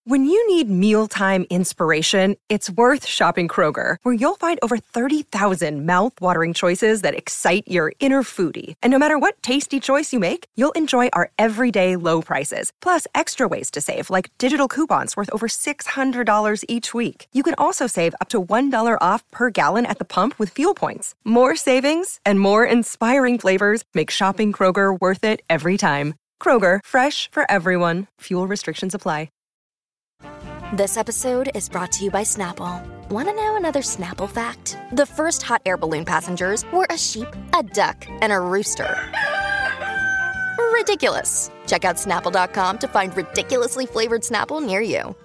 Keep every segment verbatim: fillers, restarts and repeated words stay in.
When you need mealtime inspiration, it's worth shopping Kroger, where you'll find over thirty thousand mouth-watering choices that excite your inner foodie. And no matter what tasty choice you make, you'll enjoy our everyday low prices, plus extra ways to save, like digital coupons worth over six hundred dollars each week. You can also save up to one dollar off per gallon at the pump with fuel points. More savings and more inspiring flavors make shopping Kroger worth it every time. Kroger, fresh for everyone. Fuel restrictions apply. This episode is brought to you by Snapple. Want to know another Snapple fact? The first hot air balloon passengers were a sheep, a duck, and a rooster. Ridiculous. Check out Snapple dot com to find ridiculously flavored Snapple near you.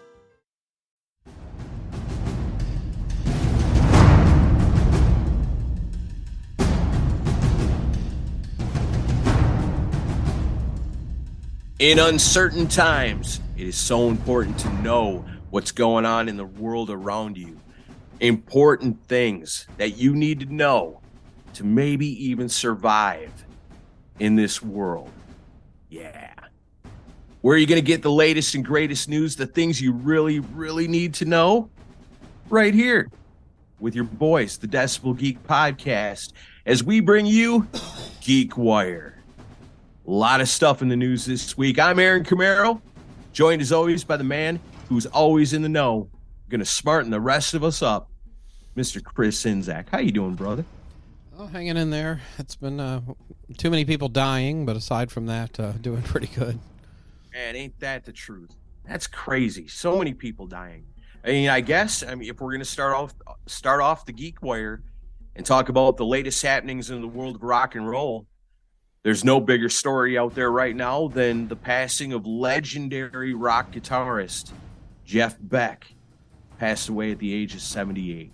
In uncertain times, it is so important to know what's going on in the world around you. Important things that you need to know to maybe even survive in this world. Yeah. Where are you going to get the latest and greatest news, the things you really, really need to know? Right here with your boys, the Decibel Geek Podcast, as we bring you Geek Wire. A lot of stuff in the news this week. I'm Aaron Camaro, joined as always by the man who's always in the know, going to smarten the rest of us up, Mister Chris Czynszak. How you doing, brother? Oh, hanging in there. It's been uh, too many people dying, but aside from that, uh, doing pretty good. Man, ain't that the truth? That's crazy. So many people dying. I mean, I guess, I mean, if we're going to start off start off the Geek Wire and talk about the latest happenings in the world of rock and roll, there's no bigger story out there right now than the passing of legendary rock guitarist Jeff Beck. Passed away at the age of seventy-eight.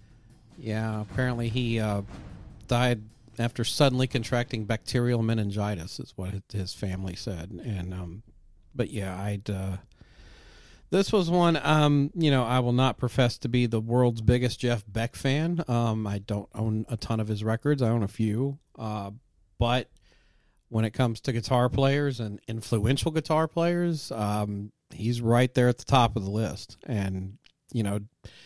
Yeah, apparently he uh, died after suddenly contracting bacterial meningitis, is what his family said. And um, but yeah, I'd. Uh, this was one. Um, you know, I will not profess to be the world's biggest Jeff Beck fan. Um, I don't own a ton of his records. I own a few, uh, but when it comes to guitar players and influential guitar players, um, he's right there at the top of the list. And, you know,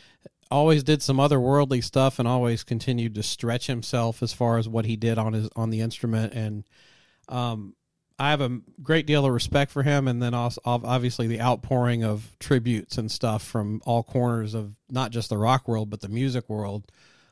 always did some otherworldly stuff and always continued to stretch himself as far as what he did on his on the instrument. And um, I have a great deal of respect for him. And then also, obviously, the outpouring of tributes and stuff from all corners of not just the rock world, but the music world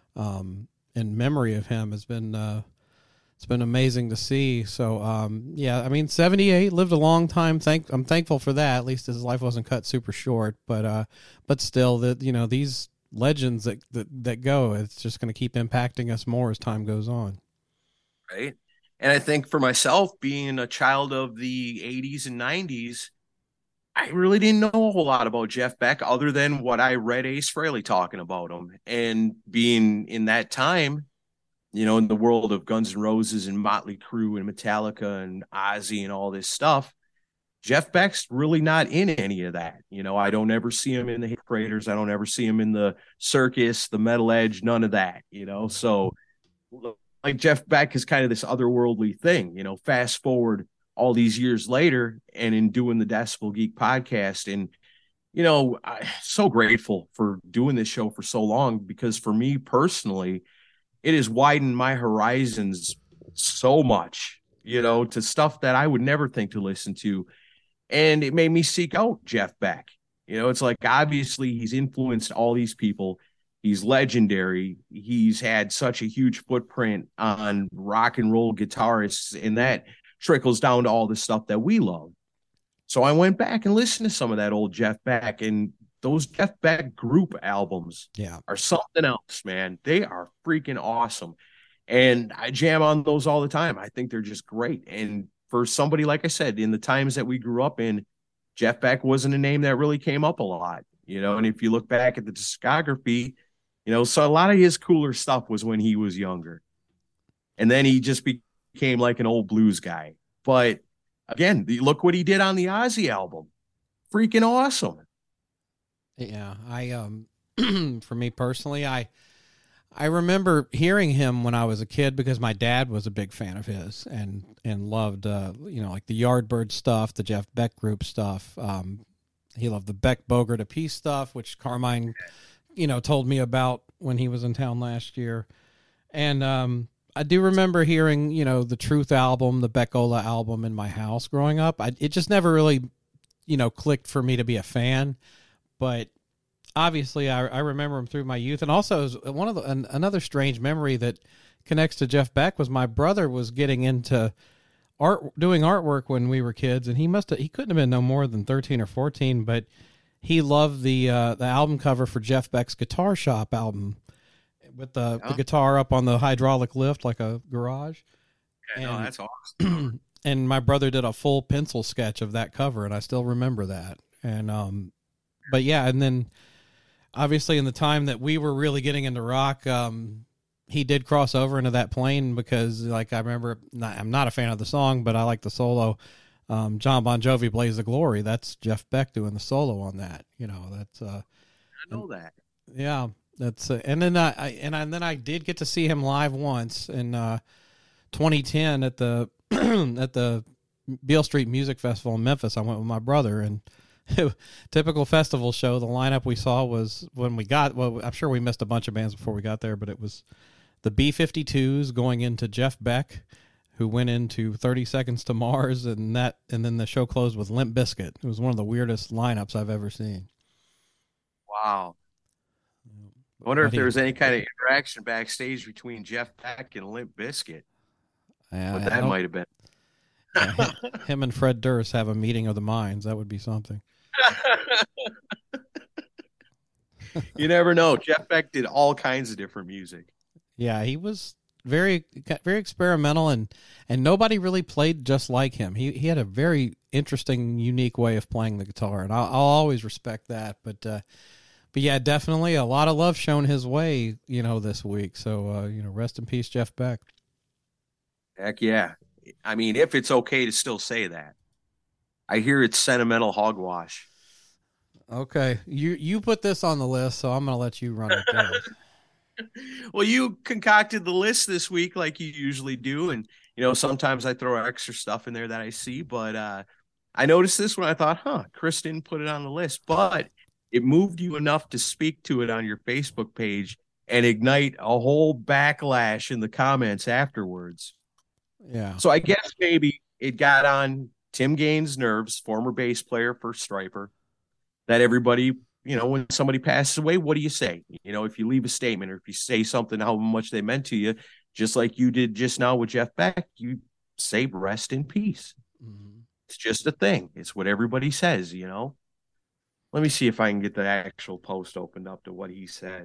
um, in memory of him has been uh, It's been amazing to see. So, um, yeah, I mean, seventy-eight, lived a long time. Thank, I'm thankful for that. At least his life wasn't cut super short. But, uh, but still, that you know, these legends that that, that go, it's just going to keep impacting us more as time goes on. Right. And I think for myself, being a child of the eighties and nineties, I really didn't know a whole lot about Jeff Beck other than what I read Ace Frehley talking about him. And being in that time, you know, in the world of Guns N' Roses and Motley Crue and Metallica and Ozzy and all this stuff, Jeff Beck's really not in any of that. You know, I don't ever see him in the Hit Paraders. I don't ever see him in the Circus, the Metal Edge, none of that, you know. So, like, Jeff Beck is kind of this otherworldly thing, you know. Fast forward all these years later and in doing the Decibel Geek podcast, and, you know, I'm so grateful for doing this show for so long, because for me personally, it has widened my horizons so much, you know, to stuff that I would never think to listen to. And it made me seek out Jeff Beck. You know, it's like, obviously he's influenced all these people. He's legendary. He's had such a huge footprint on rock and roll guitarists, and that trickles down to all the stuff that we love. So I went back and listened to some of that old Jeff Beck, and those Jeff Beck group albums yeah. are something else, man. They are freaking awesome. And I jam on those all the time. I think they're just great. And for somebody, like I said, in the times that we grew up in, Jeff Beck wasn't a name that really came up a lot, you know. And if you look back at the discography, you know, so a lot of his cooler stuff was when he was younger. And then he just became like an old blues guy. But again, look what he did on the Ozzy album. Freaking awesome. Yeah, I um for me personally, I I remember hearing him when I was a kid because my dad was a big fan of his and and loved uh you know, like the Yardbird stuff, the Jeff Beck group stuff. Um he loved the Beck Bogart to Peace stuff, which Carmine, you know, told me about when he was in town last year. And um, I do remember hearing, you know, the Truth album, the Beck-Ola album in my house growing up. I, it just never really, you know, clicked for me to be a fan. But obviously I, I remember him through my youth. And also one of the, an, another strange memory that connects to Jeff Beck was my brother was getting into art, doing artwork when we were kids. And he must have, he couldn't have been no more than thirteen or fourteen, but he loved the, uh, the album cover for Jeff Beck's Guitar Shop album with the, yeah. the guitar up on the hydraulic lift, like a garage. Yeah, and, no, that's awesome. And my brother did a full pencil sketch of that cover. And I still remember that. And, um, but yeah. And then obviously in the time that we were really getting into rock, um, he did cross over into that plane because, like, I remember, not, I'm not a fan of the song, but I like the solo. Um, John Bon Jovi, Blaze of Glory. That's Jeff Beck doing the solo on that. You know, that's. Uh, I know that. Yeah, that's. Uh, and then I, I and, I, and then I did get to see him live once in uh, twenty ten at the at the Beale Street Music Festival in Memphis. I went with my brother, and typical festival show. The lineup we saw was when we got. Well, I'm sure we missed a bunch of bands before we got there, but it was the B fifty-twos going into Jeff Beck, who went into thirty seconds to Mars, and that, and then the show closed with Limp Bizkit. It was one of the weirdest lineups I've ever seen. Wow. I wonder if there was any kind of interaction backstage between Jeff Beck and Limp Bizkit. Yeah, what that might have been. Yeah, him, him and Fred Durst have a meeting of the minds. That would be something. You never know. Jeff Beck did all kinds of different music. Yeah, he was very, very experimental, and, and nobody really played just like him. He he had a very interesting, unique way of playing the guitar, and I'll, I'll always respect that. But uh, but yeah, definitely a lot of love shown his way, you know, this week. So uh, you know, rest in peace, Jeff Beck. Heck yeah. I mean, if it's okay to still say that. I hear it's sentimental hogwash. Okay, you you put this on the list, so I'm going to let you run it down. Well, you concocted the list this week like you usually do, and you know sometimes I throw extra stuff in there that I see, but uh, I noticed this when I thought, huh, Chris didn't put it on the list, but it moved you enough to speak to it on your Facebook page and ignite a whole backlash in the comments afterwards. Yeah. So I guess maybe it got on Tim Gaines' nerves, former bass player for Stryper, that everybody, you know, when somebody passes away, what do you say? You know, if you leave a statement or if you say something, how much they meant to you, just like you did just now with Jeff Beck, you say rest in peace. Mm-hmm. It's just a thing. It's what everybody says, you know. Let me see if I can get the actual post opened up to what he said.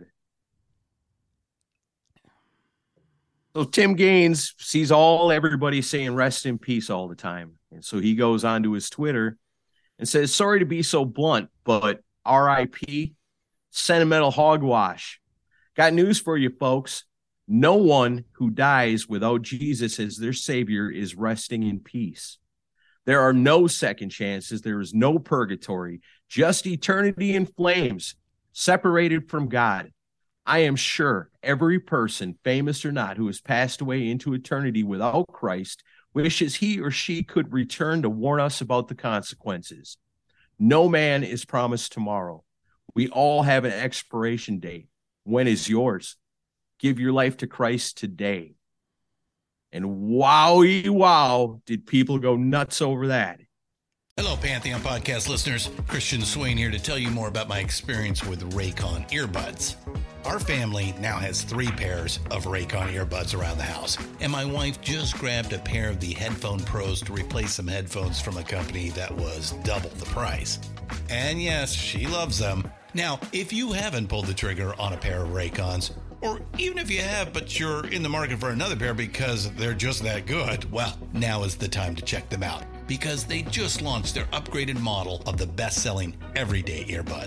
So Tim Gaines sees all everybody saying rest in peace all the time. And so he goes onto his Twitter and says, sorry to be so blunt, but R I P, sentimental hogwash. Got news for you, folks. No one who dies without Jesus as their savior is resting in peace. There are no second chances. There is no purgatory, just eternity in flames, separated from God. I am sure every person, famous or not, who has passed away into eternity without Christ wishes he or she could return to warn us about the consequences. No man is promised tomorrow. We all have an expiration date. When is yours? Give your life to Christ today. And wowie wow, did people go nuts over that. Hello, Pantheon Podcast listeners. Christian Swain here to tell you more about my experience with Raycon earbuds. Our family now has three pairs of Raycon earbuds around the house, and my wife just grabbed a pair of the Headphone Pros to replace some headphones from a company that was double the price. And yes, she loves them. Now, if you haven't pulled the trigger on a pair of Raycons, or even if you have, but you're in the market for another pair because they're just that good, well, now is the time to check them out, because they just launched their upgraded model of the best-selling everyday earbuds.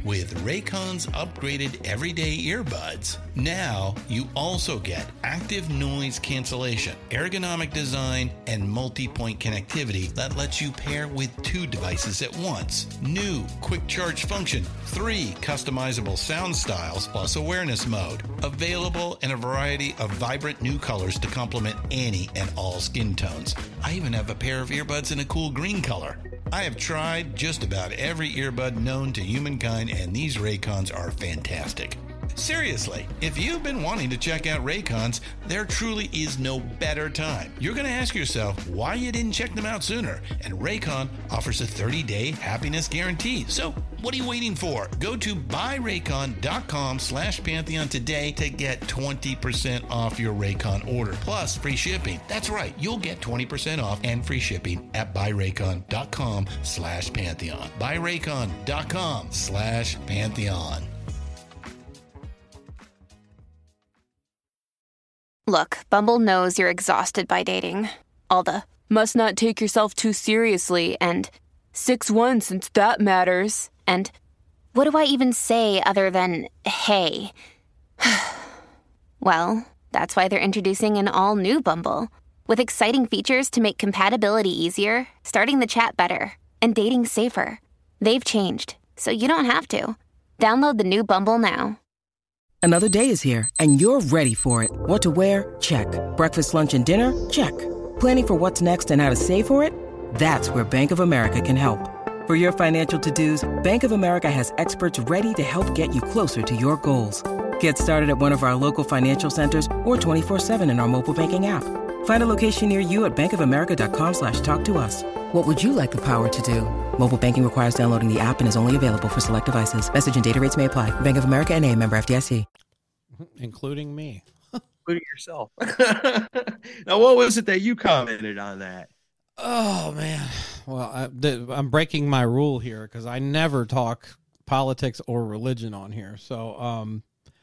With Raycon's upgraded everyday earbuds, now you also get active noise cancellation, ergonomic design, and multi-point connectivity that lets you pair with two devices at once. New quick charge function, three customizable sound styles, plus awareness mode. Available in a variety of vibrant new colors to complement any and all skin tones. I even have a pair of earbuds in a cool green color. I have tried just about every earbud known to humankind, and these Raycons are fantastic. Seriously, if you've been wanting to check out Raycons, there truly is no better time. You're going to ask yourself why you didn't check them out sooner, and Raycon offers a thirty-day happiness guarantee. So what are you waiting for? Go to buyraycon.com slash Pantheon today to get twenty percent off your Raycon order, plus free shipping. That's right, you'll get twenty percent off and free shipping at buyraycon.com slash Pantheon. buyraycon.com slash Pantheon. Look, Bumble knows you're exhausted by dating. All the, must not take yourself too seriously, and six one since that matters, and what do I even say other than, hey? Well, that's why they're introducing an all-new Bumble, with exciting features to make compatibility easier, starting the chat better, and dating safer. They've changed, so you don't have to. Download the new Bumble now. Another day is here, and you're ready for it. What to wear? Check. Breakfast, lunch, and dinner? Check. Planning for what's next and how to save for it? That's where Bank of America can help. For your financial to-dos, Bank of America has experts ready to help get you closer to your goals. Get started at one of our local financial centers or twenty-four seven in our mobile banking app. Find a location near you at bankofamerica.com slash talk to us. What would you like the power to do? Mobile banking requires downloading the app and is only available for select devices. Message and data rates may apply. Bank of America N A, member F D I C. Including me. Including yourself. Now, what was it that you commented on that? Oh, man. Well, I, I'm breaking my rule here because I never talk politics or religion on here. So, um,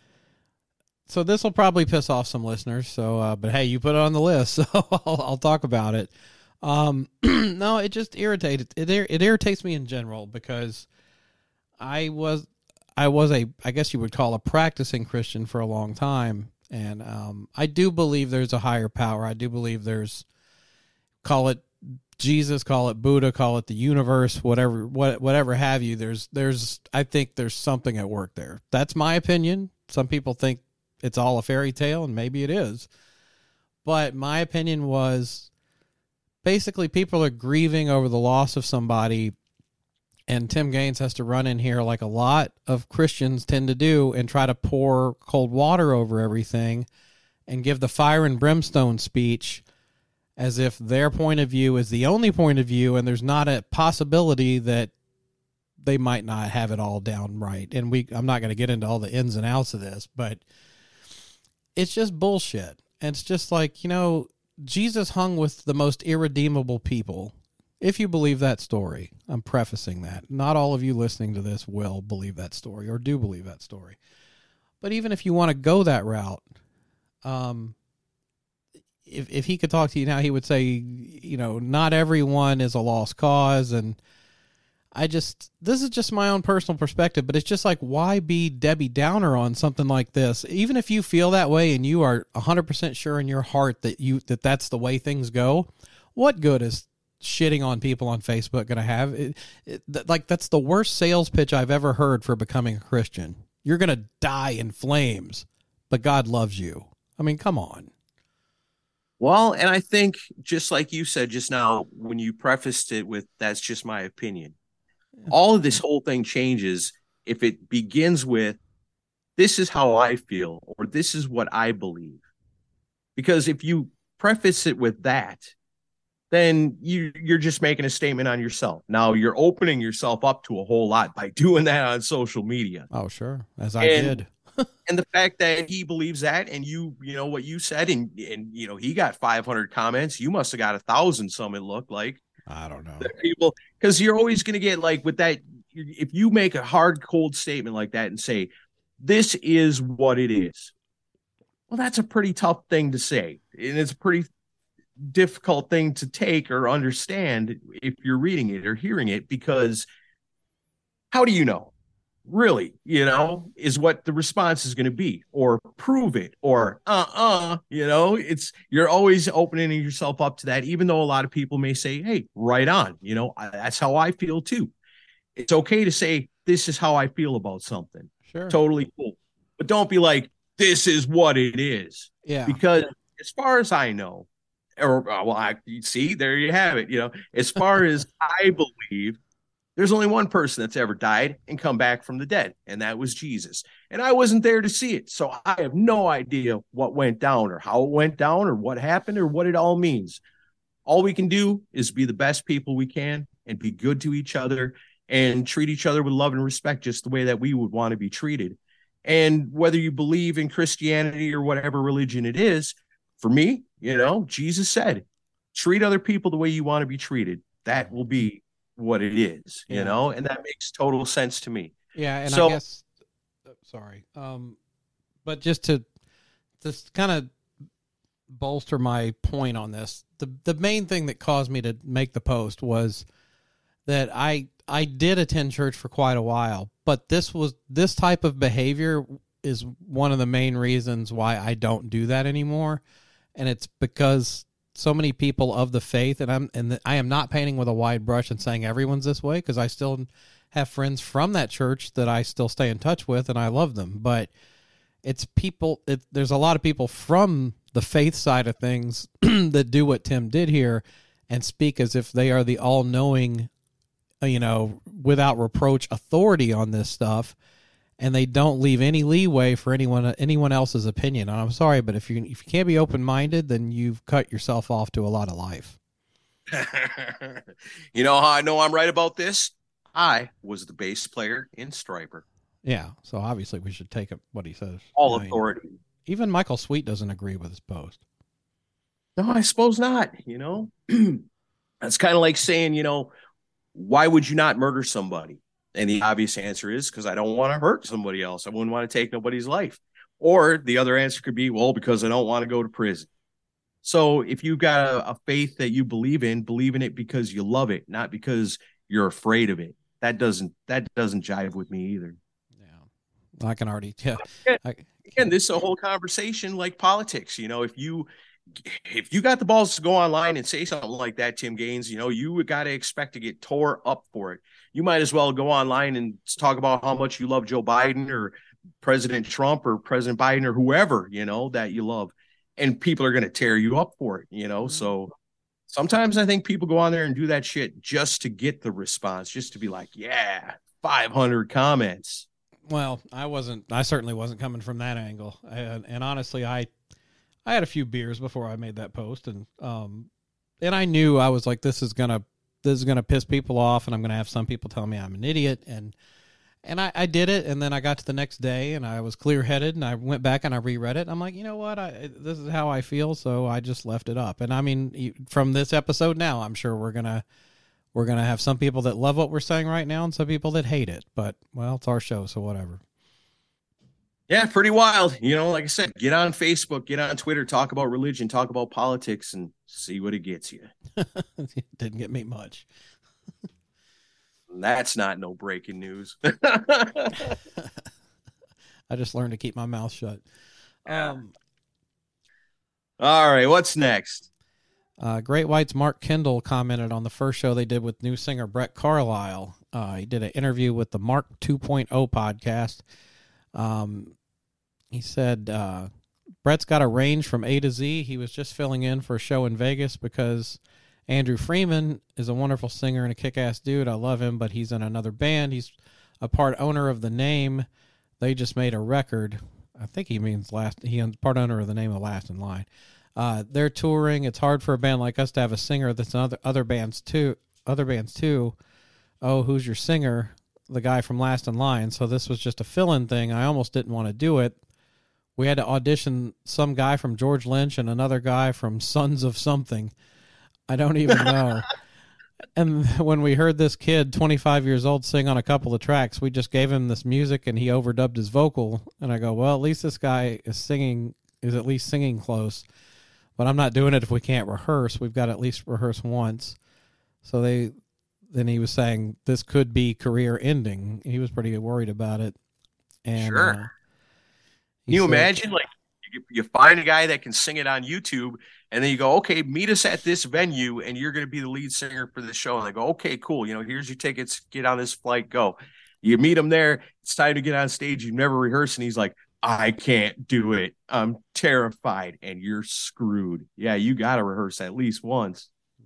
so this will probably piss off some listeners. So, uh, but hey, you put it on the list, so I'll, I'll talk about it. Um, no, it just irritated. It it irritates me in general because I was I was a I guess you would call a practicing Christian for a long time, and um, I do believe there's a higher power. I do believe there's, call it Jesus, call it Buddha, call it the universe, whatever what whatever have you. There's there's I think there's something at work there. That's my opinion. Some people think it's all a fairy tale, and maybe it is, but my opinion was, basically, people are grieving over the loss of somebody, and Tim Gaines has to run in here like a lot of Christians tend to do and try to pour cold water over everything and give the fire and brimstone speech as if their point of view is the only point of view, and there's not a possibility that they might not have it all down right. And we, I'm not going to get into all the ins and outs of this, but it's just bullshit. And it's just like, you know, Jesus hung with the most irredeemable people. If you believe that story, I'm prefacing that. Not all of you listening to this will believe that story or do believe that story. But even if you want to go that route, um, if if he could talk to you now, he would say, you know, not everyone is a lost cause. And I just, this is just my own personal perspective, but it's just like, why be Debbie Downer on something like this? Even if you feel that way and you are one hundred percent sure in your heart that you that that's the way things go, what good is shitting on people on Facebook going to have? It, it, like, that's the worst sales pitch I've ever heard for becoming a Christian. You're going to die in flames, but God loves you. I mean, come on. Well, and I think just like you said just now, when you prefaced it with, that's just my opinion. All of this whole thing changes if it begins with, this is how I feel, or this is what I believe. Because if you preface it with that, then you, you're just making a statement on yourself. Now, you're opening yourself up to a whole lot by doing that on social media. Oh, sure. As I and, did. And the fact that he believes that, and you, you know, what you said, and, and you know, he got five hundred comments. You must have got a thousand, some it looked like. I don't know. People, because you're always going to get, like, with that, if you make a hard, cold statement like that and say, this is what it is, well, that's a pretty tough thing to say. And it's a pretty difficult thing to take or understand if you're reading it or hearing it, because how do you know? really, you know, is what the response is going to be, or prove it, or uh-uh, you know, it's, you're always opening yourself up to that, even though a lot of people may say, hey, right on, you know, I, that's how I feel too. It's okay to say, this is how I feel about something. Sure. Totally cool. But don't be like, this is what it is. Yeah. Because as far as I know, or well, I see, there you have it. You know, as far as I believe, there's only one person that's ever died and come back from the dead, and that was Jesus. And I wasn't there to see it, so I have no idea what went down or how it went down or what happened or what it all means. All we can do is be the best people we can and be good to each other and treat each other with love and respect, just the way that we would want to be treated. And whether you believe in Christianity or whatever religion it is, for me, you know, Jesus said, treat other people the way you want to be treated. That will be what it is, you yeah. know, and that makes total sense to me. Yeah. And so, I guess, sorry. Um, but just to just kind of bolster my point on this, the, the main thing that caused me to make the post was that I, I did attend church for quite a while, but this was, this type of behavior is one of the main reasons why I don't do that anymore. And it's because so many people of the faith, and I'm and the, I am not painting with a wide brush and saying everyone's this way, because I still have friends from that church that I still stay in touch with, and I love them. But it's people. It, there's a lot of people from the faith side of things that do what Tim did here and speak as if they are the all-knowing, you know, without reproach authority on this stuff. And they don't leave any leeway for anyone anyone else's opinion. And I'm sorry, but if you if you can't be open-minded, then you've cut yourself off to a lot of life. You know how I know I'm right about this? I was the bass player in Striper. Yeah, so obviously we should take what he says. All I mean, authority. Even Michael Sweet doesn't agree with his post. No, I suppose not. You know, that's kind of like saying, you know, why would you not murder somebody? And the obvious answer is because I don't want to hurt somebody else. I wouldn't want to take nobody's life. Or the other answer could be, well, because I don't want to go to prison. So if you've got a, a faith that you believe in, believe in it because you love it, not because you're afraid of it. That doesn't that doesn't jive with me either. Yeah, I can already tell. Yeah. Again, this is a whole conversation like politics. You know, if you if you got the balls to go online and say something like that, Tim Gaines, you know, you got to expect to get tore up for it. You might as well go online and talk about how much you love Joe Biden or President Trump or President Biden or whoever, you know, that you love. And people are going to tear you up for it, you know. Mm-hmm. So sometimes I think people go on there and do that shit just to get the response, just to be like, yeah, five hundred comments. Well, I wasn't, I certainly wasn't coming from that angle. And, and honestly, I, I had a few beers before I made that post, and, um, and I knew I was like, this is going to, this is going to piss people off, and I'm going to have some people tell me I'm an idiot. And, and I, I did it. And then I got to the next day and I was clear headed, and I went back and I reread it. I'm like, you know what? I, this is how I feel. So I just left it up. And I mean, from this episode now, I'm sure we're going to, we're going to have some people that love what we're saying right now and some people that hate it, but well, it's our show. So whatever. Yeah. Pretty wild. You know, like I said, get on Facebook, get on Twitter, talk about religion, talk about politics, and see what it gets you. It didn't get me much. That's not no breaking news. I just learned to keep my mouth shut. Yeah. Um, All right. What's next? Uh, Great White's Mark Kendall commented on the first show they did with new singer Brett Carlisle. Uh, he did an interview with the Mark two point oh podcast. Um, he said, uh, Brett's got a range from A to Z. He was just filling in for a show in Vegas because Andrew Freeman is a wonderful singer and a kick-ass dude. I love him, but he's in another band. He's a part owner of The Name. They just made a record. I think he means last. He's part owner of The Name of Last in Line. Uh, they're touring. It's hard for a band like us to have a singer that's in other, other bands too. Other bands too. Oh, who's your singer? The guy from Last in Line. So this was just a fill-in thing. I almost didn't want to do it. We had to audition some guy from George Lynch and another guy from Sons of Something. I don't even know. And when we heard this kid, twenty-five years old, sing on a couple of tracks, we just gave him this music and he overdubbed his vocal. And I go, well, at least this guy is singing, is at least singing close. But I'm not doing it if we can't rehearse. We've got to at least rehearse once. So they then he was saying this could be career ending. He was pretty worried about it. And, sure. Uh, Can you said, imagine, like, you, you find a guy that can sing it on YouTube, and then you go, okay, meet us at this venue, and you're going to be the lead singer for the show. And they go, okay, cool. You know, here's your tickets. Get on this flight. Go. You meet him there. It's time to get on stage. You've never rehearsed, and he's like, I can't do it. I'm terrified, and you're screwed. Yeah, you got to rehearse at least once.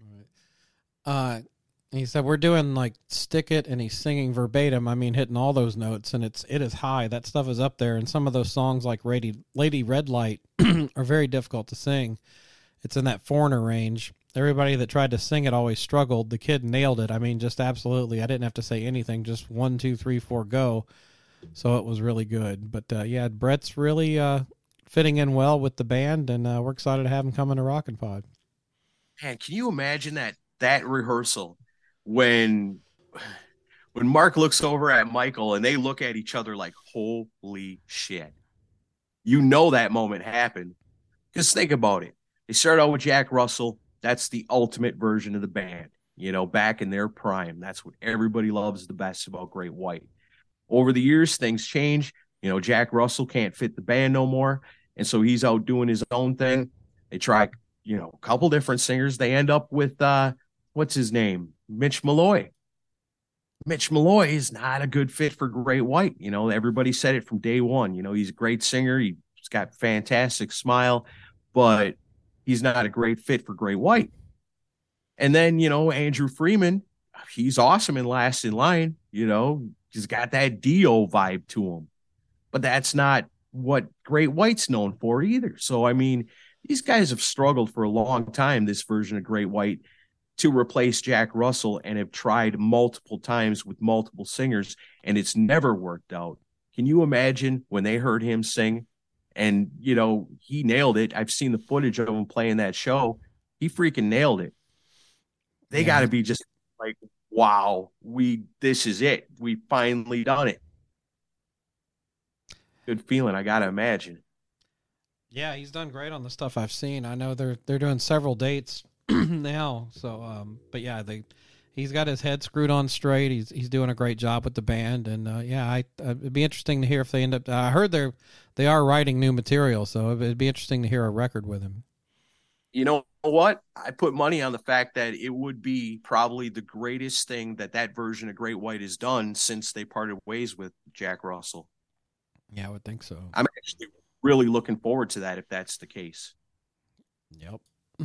Uh, he said, we're doing like Stick It, and he's singing verbatim. I mean, hitting all those notes, and it's, it is high. That stuff is up there. And some of those songs like Lady, Lady Red Light are very difficult to sing. It's in that Foreigner range. Everybody that tried to sing it always struggled. The kid nailed it. I mean, just absolutely. I didn't have to say anything. Just one, two, three, four, go. So it was really good. But, uh, yeah, Brett's really uh, fitting in well with the band, and uh, we're excited to have him come into Rockin' Pod. Man, can you imagine that that rehearsal when when Mark looks over at Michael and they look at each other like, holy shit. You know that moment happened. Just think about it. They start out with Jack Russell. That's the ultimate version of the band, you know, back in their prime. That's what everybody loves the best about Great White. Over the years, things change. You know, Jack Russell can't fit the band no more, and so he's out doing his own thing. They try, you know, a couple different singers. They end up with, uh, what's his name? Mitch Malloy. Mitch Malloy is not a good fit for Great White. You know, everybody said it from day one. You know, he's a great singer. He's got a fantastic smile, but he's not a great fit for Great White. And then, you know, Andrew Freeman, he's awesome in Last in Line. You know, he's got that Dio vibe to him. But that's not what Great White's known for either. So, I mean, these guys have struggled for a long time, this version of Great White, to replace Jack Russell, and have tried multiple times with multiple singers, and it's never worked out. Can you imagine when they heard him sing? And, you know, he nailed it. I've seen the footage of him playing that show. He freaking nailed it. They yeah. got to be just like, wow, we, this is it. We finally done it. Good feeling, I got to imagine. Yeah, he's done great on the stuff I've seen. I know they're they're doing several dates now. So, um, but yeah, they he's got his head screwed on straight. He's he's doing a great job with the band, and uh, yeah, I uh, it'd be interesting to hear if they end up. Uh, I heard they're they are writing new material, so it'd be interesting to hear a record with him. You know what? I put money on the fact that it would be probably the greatest thing that that version of Great White has done since they parted ways with Jack Russell. Yeah, I would think so. I'm actually really looking forward to that if that's the case. Yep.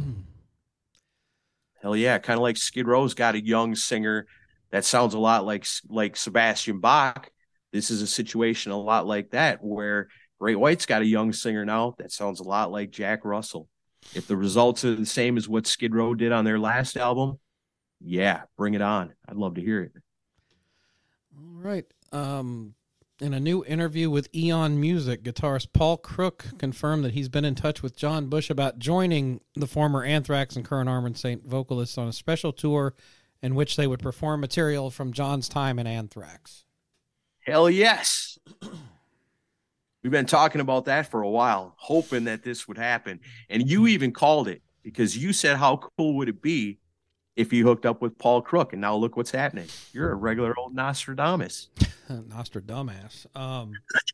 Hell yeah, kind of like Skid Row's got a young singer that sounds a lot like like Sebastian Bach. This is a situation a lot like that, where Great White's got a young singer now that sounds a lot like Jack Russell. If the results are the same as what Skid Row did on their last album, yeah, bring it on. I'd love to hear it. All right. Um, in a new interview with Eon Music, guitarist Paul Crook confirmed that he's been in touch with John Bush about joining the former Anthrax and current Armored Saint vocalists on a special tour in which they would perform material from John's time in Anthrax. Hell yes. We've been talking about that for a while, hoping that this would happen. And you even called it, because you said, how cool would it be if he hooked up with Paul Crook? And now look what's happening. You're a regular old Nostradamus. Nostradamus. Um,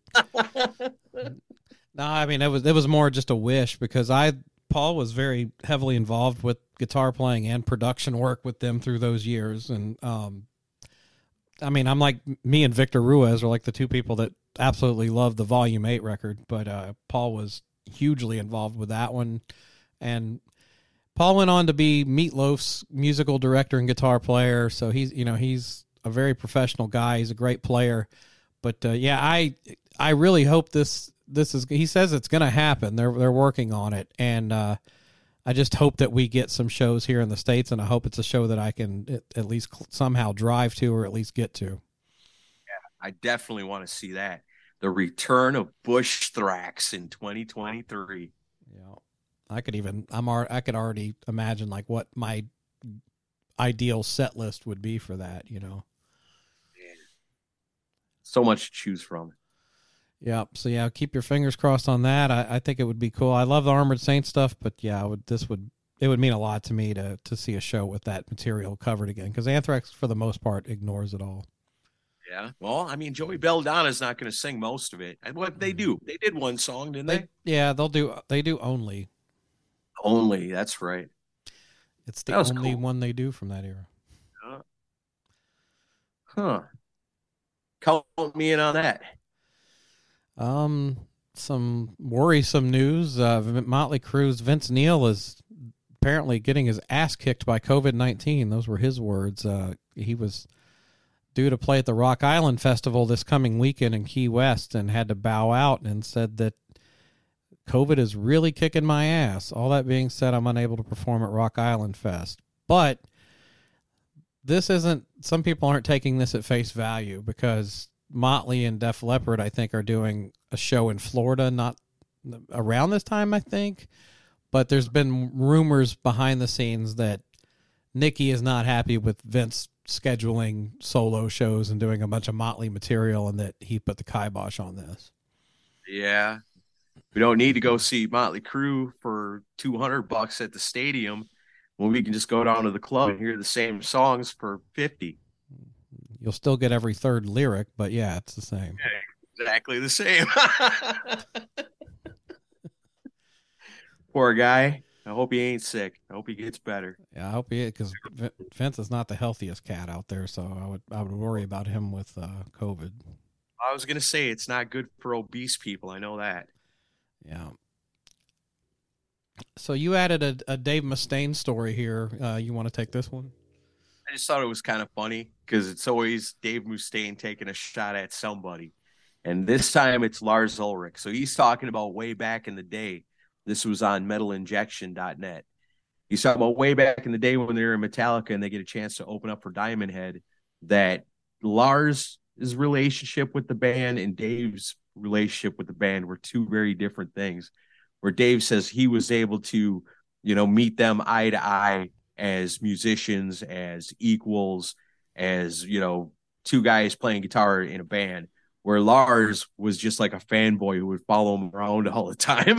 no, I mean, it was, it was more just a wish, because I, Paul was very heavily involved with guitar playing and production work with them through those years. And, um, I mean, I'm like, me and Victor Ruiz are like the two people that absolutely love the Volume eight record, but uh, Paul was hugely involved with that one. And Paul went on to be Meatloaf's musical director and guitar player, so he's, you know, he's a very professional guy. He's a great player. But uh, yeah, I I really hope this this is. He says it's going to happen. They're they're working on it, and uh, I just hope that we get some shows here in the States, and I hope it's a show that I can at, at least somehow drive to or at least get to. Yeah, I definitely want to see that. The return of Bush Thrax in twenty twenty-three. Yeah, I could even I'm I could already imagine like what my ideal set list would be for that. You know, man, so much to choose from. Yeah. So yeah, keep your fingers crossed on that. I, I think it would be cool. I love the Armored Saint stuff, but yeah, I would, this would it would mean a lot to me to to see a show with that material covered again, because Anthrax, for the most part, ignores it all. Yeah. Well, I mean, Joey Belladonna's not going to sing most of it. And what they do, they did one song, didn't they? they? Yeah, they'll do. They do only. Only. That's right. It's the only cool. one they do from that era. Uh, huh. Count me in on that. Um, some worrisome news. Uh, Motley Crue's Vince Neil is apparently getting his ass kicked by COVID nineteen. Those were his words. Uh, he was due to play at the Rock Island Festival this coming weekend in Key West and had to bow out and said that COVID is really kicking my ass. All that being said, I'm unable to perform at Rock Island Fest. But this isn't, some people aren't taking this at face value, because Motley and Def Leppard, I think, are doing a show in Florida, not around this time, I think. But there's been rumors behind the scenes that Nikki is not happy with Vince scheduling solo shows and doing a bunch of Motley material, and that he put the kibosh on this. Yeah. We don't need to go see Motley Crue for two hundred bucks at the stadium when we can just go down to the club and hear the same songs for fifty. You'll still get every third lyric, but yeah, it's the same. Yeah, exactly the same. Poor guy. I hope he ain't sick. I hope he gets better. Yeah, I hope he is, because Vince is not the healthiest cat out there, so I would I would worry about him with uh, COVID. I was gonna say it's not good for obese people. I know that. Yeah. So you added a, a Dave Mustaine story here. Uh, you want to take this one? I just thought it was kind of funny because it's always Dave Mustaine taking a shot at somebody. And this time it's Lars Ulrich. So he's talking about way back in the day. This was on metal injection dot net. He's talking about way back in the day when they were in Metallica and they get a chance to open up for Diamond Head, that Lars' relationship with the band and Dave's relationship with the band were two very different things, where Dave says he was able to, you know, meet them eye to eye as musicians, as equals, as, you know, two guys playing guitar in a band, where Lars was just like a fanboy who would follow him around all the time.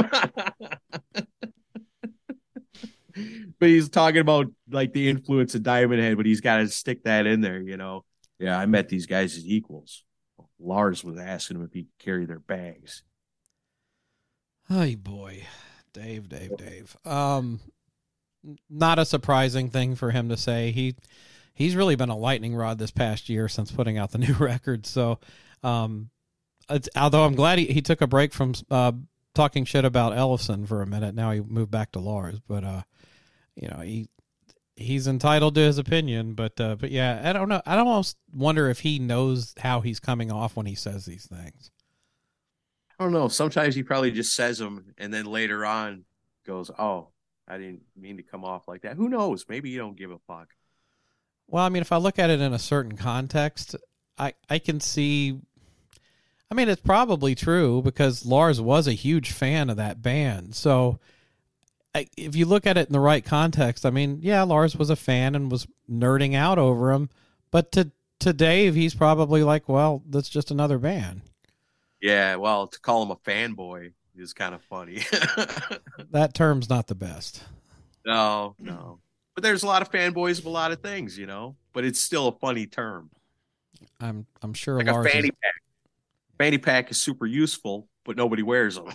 But he's talking about like the influence of Diamond Head, but he's got to stick that in there, you know. Yeah, I met these guys as equals. Lars was asking him if he could carry their bags. Hey, boy. Dave, Dave, Dave. Um, not a surprising thing for him to say. He He's really been a lightning rod this past year since putting out the new record. So, um, it's, although I'm glad he, he took a break from uh, talking shit about Ellefson for a minute. Now he moved back to Lars. But, uh, you know, he... He's entitled to his opinion, but uh, but yeah, I don't know. I almost wonder if he knows how he's coming off when he says these things. I don't know. Sometimes he probably just says them, and then later on goes, "Oh, I didn't mean to come off like that." Who knows? Maybe you don't give a fuck. Well, I mean, if I look at it in a certain context, I I can see. I mean, it's probably true because Lars was a huge fan of that band, so. If you look at it in the right context, I mean, yeah, Lars was a fan and was nerding out over him, but to to Dave, he's probably like, well, that's just another band. Yeah, well, to call him a fanboy is kind of funny. That term's not the best. No, no. But there's a lot of fanboys of a lot of things, you know, but it's still a funny term. I'm I'm sure like Lars a fanny is... pack. Fanny pack is super useful, but nobody wears them.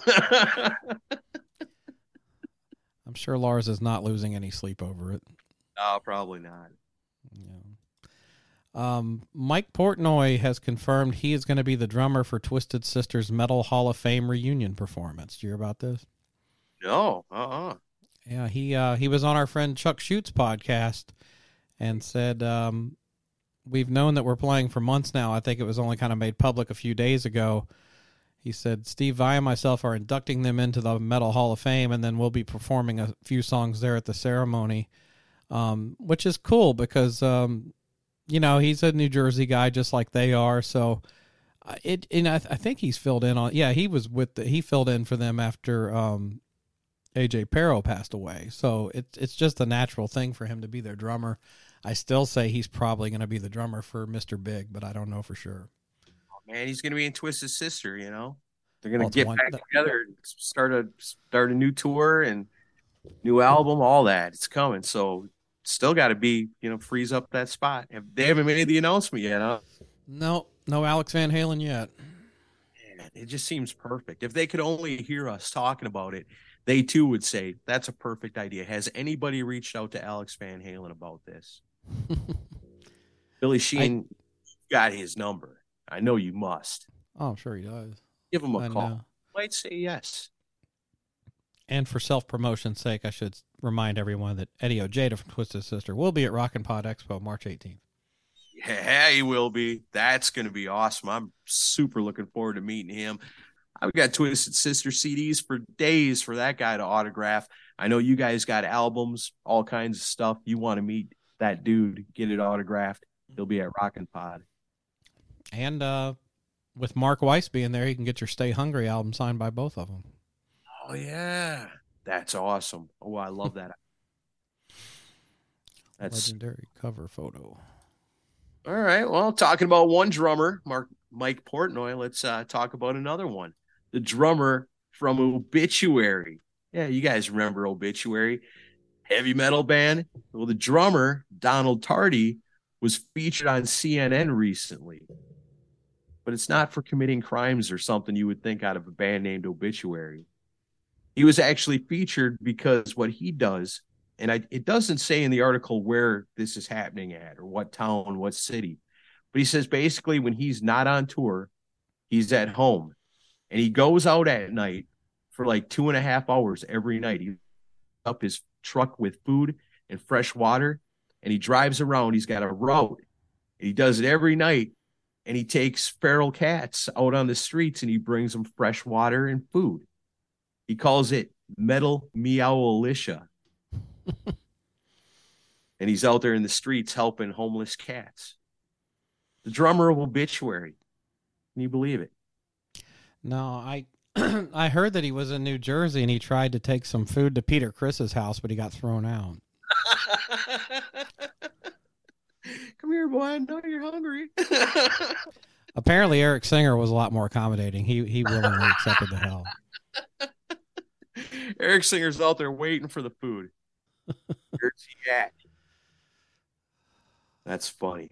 I'm sure Lars is not losing any sleep over it. No, probably not. Yeah. Um, Mike Portnoy has confirmed he is going to be the drummer for Twisted Sister's Metal Hall of Fame reunion performance. Do you hear about this? No. Uh-uh. Yeah, he uh, he was on our friend Chuck Schute's podcast and said, um, we've known that we're playing for months now. I think it was only kind of made public a few days ago. He said, Steve Vai and myself are inducting them into the Metal Hall of Fame, and then we'll be performing a few songs there at the ceremony, um, which is cool because, um, you know, he's a New Jersey guy just like they are. So it, and I, I think he's filled in on, yeah, he was with, the, he filled in for them after um, A J Pero passed away. So it's it's just a natural thing for him to be their drummer. I still say he's probably going to be the drummer for Mister Big, but I don't know for sure. Man, he's going to be in Twisted Sister, you know. They're going to well, get one, back that, together, start a start a new tour, and New album, all that. It's coming. So still got to be, you know, freeze up that spot. They haven't made the announcement yet, huh? No, no Alex Van Halen yet. Man, it just seems perfect. If they could only hear us talking about it, they too would say, that's a perfect idea. Has anybody reached out to Alex Van Halen about this? Billy Sheehan I, got his number. I know you must. Oh, I'm sure he does. Give him a and, call. Uh, Might say yes. And for self-promotion's sake, I should remind everyone that Eddie Ojeda from Twisted Sister will be at Rockin' Pod Expo March eighteenth. Yeah, he will be. That's going to be awesome. I'm super looking forward to meeting him. I've got Twisted Sister C Ds for days for that guy to autograph. I know you guys got albums, all kinds of stuff. You want to meet that dude, get it autographed. He'll be at Rockin' Pod. And uh, with Mark Weiss being there, you can get your Stay Hungry album signed by both of them. Oh, yeah. That's awesome. Oh, I love that. That's legendary cover photo. All right. Well, talking about one drummer, Mark Mike Portnoy, let's uh, talk about another one. The drummer from Obituary. Yeah, you guys remember Obituary. Heavy metal band. Well, the drummer, Donald Tardy, was featured on C N N recently. But it's not for committing crimes or something you would think out of a band named Obituary. He was actually featured because what he does, and I, it doesn't say in the article where this is happening at or what town, what city, but he says basically when he's not on tour, he's at home and he goes out at night for like two and a half hours every night. He up his truck with food and fresh water and he drives around. He's got a route and he does it every night. And he takes feral cats out on the streets and he brings them fresh water and food. He calls it Metal Meow-Alicia. And he's out there in the streets helping homeless cats. The drummer of Obituary. Can you believe it? No, I I heard that he was in New Jersey and he tried to take some food to Peter Chris's house, but he got thrown out. Come here, boy. I know you're hungry. Apparently, Eric Singer was a lot more accommodating. He he willingly accepted the help. Eric Singer's out there waiting for the food. Where's he at? That's funny.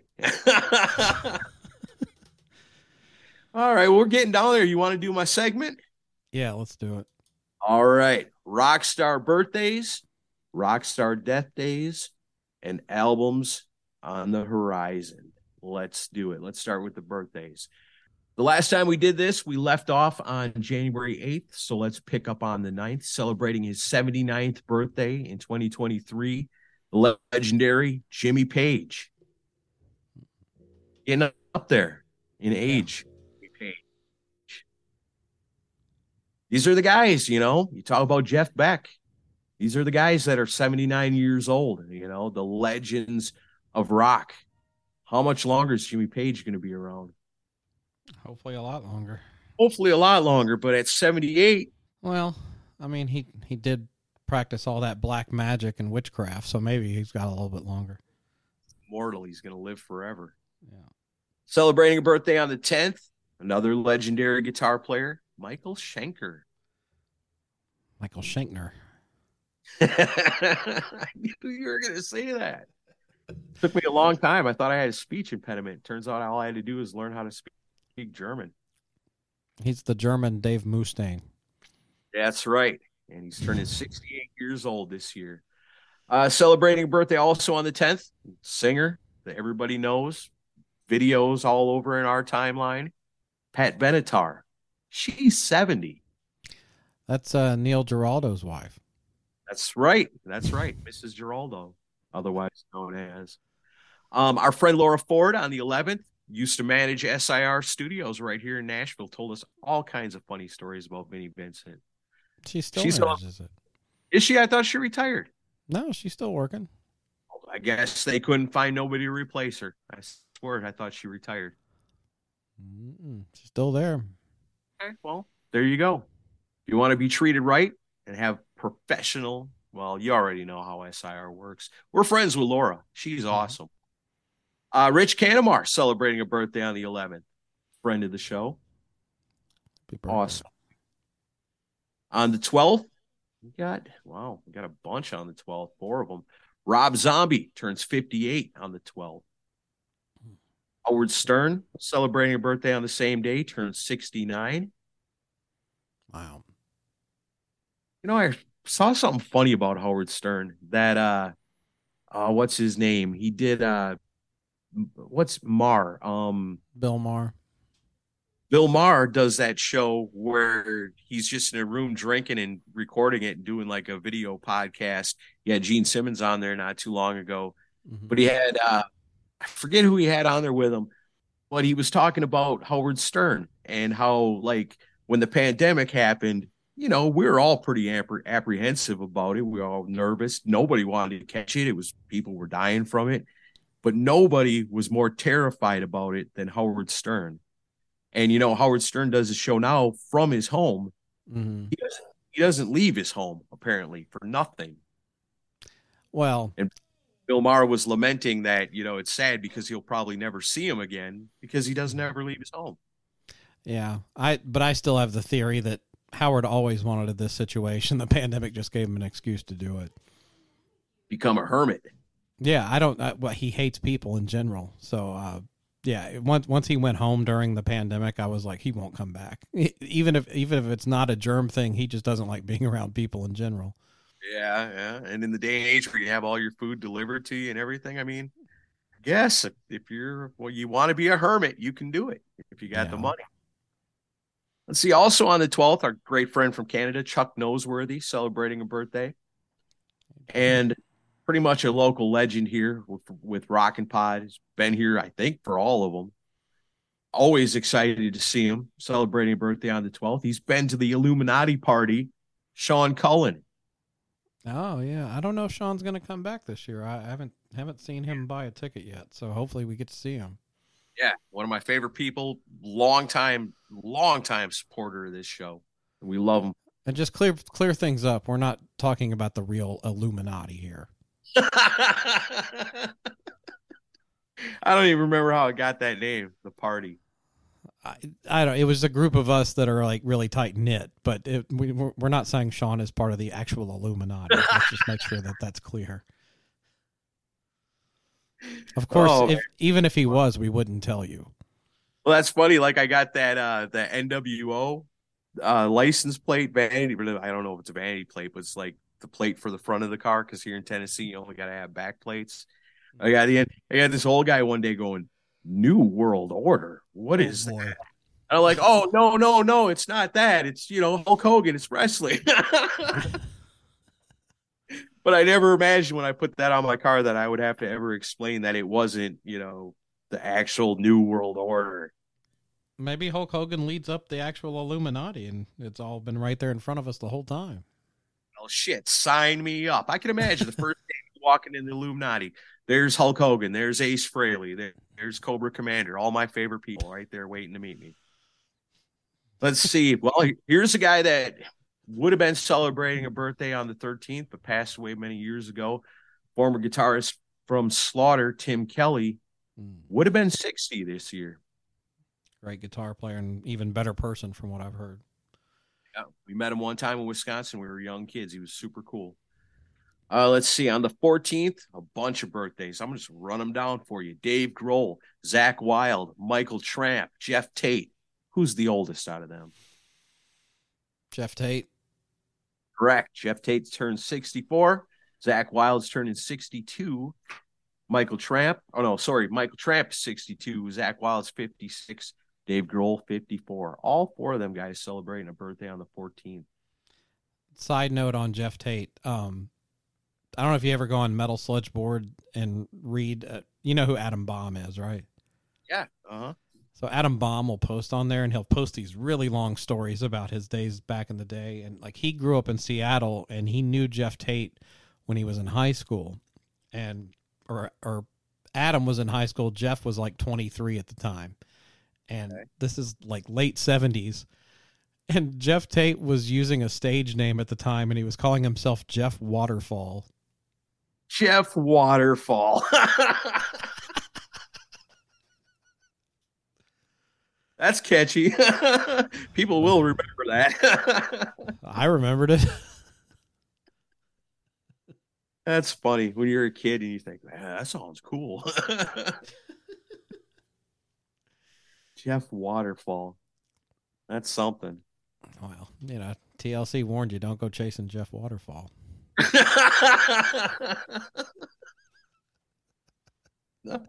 All right, well, we're getting down there. You want to do my segment? Yeah, let's do it. All right. Rockstar birthdays, rockstar death days, and albums on the horizon. Let's do it. Let's start with the birthdays. The last time we did this, we left off on January eighth, so let's pick up on the ninth, celebrating his seventy-ninth birthday in twenty twenty-three, the legendary Jimmy Page. Getting up there in age. Jimmy Page. These are the guys, you know, you talk about Jeff Beck. These are the guys that are seventy-nine years old, you know, the legends of rock. How much longer is Jimmy Page going to be around? Hopefully a lot longer. Hopefully a lot longer, but at seventy-eight. Well, I mean, he, he did practice all that black magic and witchcraft, so maybe he's got a little bit longer. Immortal, he's going to live forever. Yeah. Celebrating a birthday on the tenth, another legendary guitar player, Michael Schenker. Michael Schenkner. I knew you were going to say that. Took me a long time. I thought I had a speech impediment. Turns out all I had to do is learn how to speak German. He's the German Dave Mustaine. That's right. And he's turning sixty-eight years old this year. Uh, celebrating a birthday also on the tenth, singer that everybody knows, videos all over in our timeline, Pat Benatar. She's seventy. That's uh, Neil Giraldo's wife. That's right. That's right. Missus Giraldo, otherwise known as. Um, our friend Laura Ford on the eleventh used to manage S I R Studios right here in Nashville, told us all kinds of funny stories about Vinnie Vincent. She still she's manages still, it. Is she? I thought she retired. No, she's still working. I guess they couldn't find nobody to replace her. I swear, I thought she retired. Mm-mm, she's still there. Okay, well, there you go. If you want to be treated right and have professional, well, you already know how S I R works. We're friends with Laura. She's awesome. Uh, Rich Canamar celebrating a birthday on the eleventh. Friend of the show. Awesome. On the twelfth, We got, wow, we got a bunch on the twelfth, four of them. Rob Zombie turns fifty-eight on the twelfth. Howard Stern, celebrating a birthday on the same day, turns sixty-nine. Wow. You know, I saw something funny about Howard Stern that, uh, uh, what's his name? He did, uh, what's Maher? Um, Bill Maher. Bill Maher does that show where he's just in a room drinking and recording it and doing like a video podcast. He had Gene Simmons on there not too long ago, mm-hmm. but he had, uh, I forget who he had on there with him, but he was talking about Howard Stern and how, like, when the pandemic happened, you know, we were all pretty appre- apprehensive about it. We were all nervous. Nobody wanted to catch it. It was people were dying from it, but nobody was more terrified about it than Howard Stern. And, you know, Howard Stern does a show now from his home. Mm-hmm. He doesn't, he doesn't leave his home, apparently, for nothing. Well, and Bill Maher was lamenting that, you know, it's sad because he'll probably never see him again because he doesn't ever leave his home. Yeah, I but I still have the theory that Howard always wanted this situation. The pandemic just gave him an excuse to do it. Become a hermit. Yeah, I don't. I, well, he hates people in general. So, uh, yeah, once once he went home during the pandemic, I was like, he won't come back. Even if even if it's not a germ thing, he just doesn't like being around people in general. Yeah, yeah. And in the day and age where you have all your food delivered to you and everything, I mean, I guess if, if you're, well, you want to be a hermit, you can do it if you got yeah. the money. Let's see. Also on the twelfth, our great friend from Canada, Chuck Noseworthy, celebrating a birthday. And pretty much a local legend here with, with Rockin' Pod. He's been here, I think, for all of them. Always excited to see him celebrating a birthday on the twelfth. He's been to the Illuminati party, Sean Cullen. Oh yeah, I don't know if Sean's going to come back this year. I haven't haven't seen him buy a ticket yet, so hopefully we get to see him. Yeah, one of my favorite people, long time, long time supporter of this show. We love him. And just clear clear things up. We're not talking about the real Illuminati here. I don't even remember how I got that name. The party. I, I don't. It was a group of us that are like really tight knit, but it, we, we're not saying Sean is part of the actual Illuminati. Let's just make sure that that's clear. Of course, oh, if, even if he was, we wouldn't tell you. Well, that's funny. Like I got that uh, the N W O uh, license plate vanity. I don't know if it's a vanity plate, but it's like the plate for the front of the car. Because here in Tennessee, you only got to have back plates. I got the I got this old guy one day going, New World Order. What is oh, that? And I'm like, oh, no, no, no, it's not that. It's, you know, Hulk Hogan. It's wrestling. But I never imagined when I put that on my car that I would have to ever explain that it wasn't, you know, the actual New World Order. Maybe Hulk Hogan leads up the actual Illuminati, and it's all been right there in front of us the whole time. Oh, shit. Sign me up. I can imagine the first day walking in the Illuminati. There's Hulk Hogan. There's Ace Frehley. There, there's Cobra Commander. All my favorite people right there waiting to meet me. Let's see. Well, here's a guy that would have been celebrating a birthday on the thirteenth, but passed away many years ago. Former guitarist from Slaughter, Tim Kelly, would have been sixty this year. Great guitar player and even better person from what I've heard. Yeah, we met him one time in Wisconsin. We were young kids. He was super cool. Uh, let's see. On the fourteenth, a bunch of birthdays. I'm going to just run them down for you. Dave Grohl, Zakk Wylde, Michael Tramp, Jeff Tate. Who's the oldest out of them? Jeff Tate. Correct. Jeff Tate's turned sixty-four. Zakk Wylde's turning sixty-two. Michael Tramp. Oh, no, sorry. Michael Tramp is sixty-two. Zakk Wylde's fifty-six. Dave Grohl, fifty-four. All four of them guys celebrating a birthday on the fourteenth. Side note on Jeff Tate. Um, I don't know if you ever go on Metal Sludge Board and read, uh, you know who Adam Baum is, right? Yeah. Uh-huh. So Adam Baum will post on there, and he'll post these really long stories about his days back in the day. And like he grew up in Seattle, and he knew Jeff Tate when he was in high school, and or or Adam was in high school. Jeff was like twenty-three at the time, and okay. This is like late seventies. And Jeff Tate was using a stage name at the time, and he was calling himself Jeff Waterfall. Jeff Waterfall. That's catchy. People will remember that. I remembered it. That's funny when you're a kid and you think, man, that sounds cool. Jeff Waterfall. That's something. Well, you know, T L C warned you, don't go chasing Jeff Waterfall. No.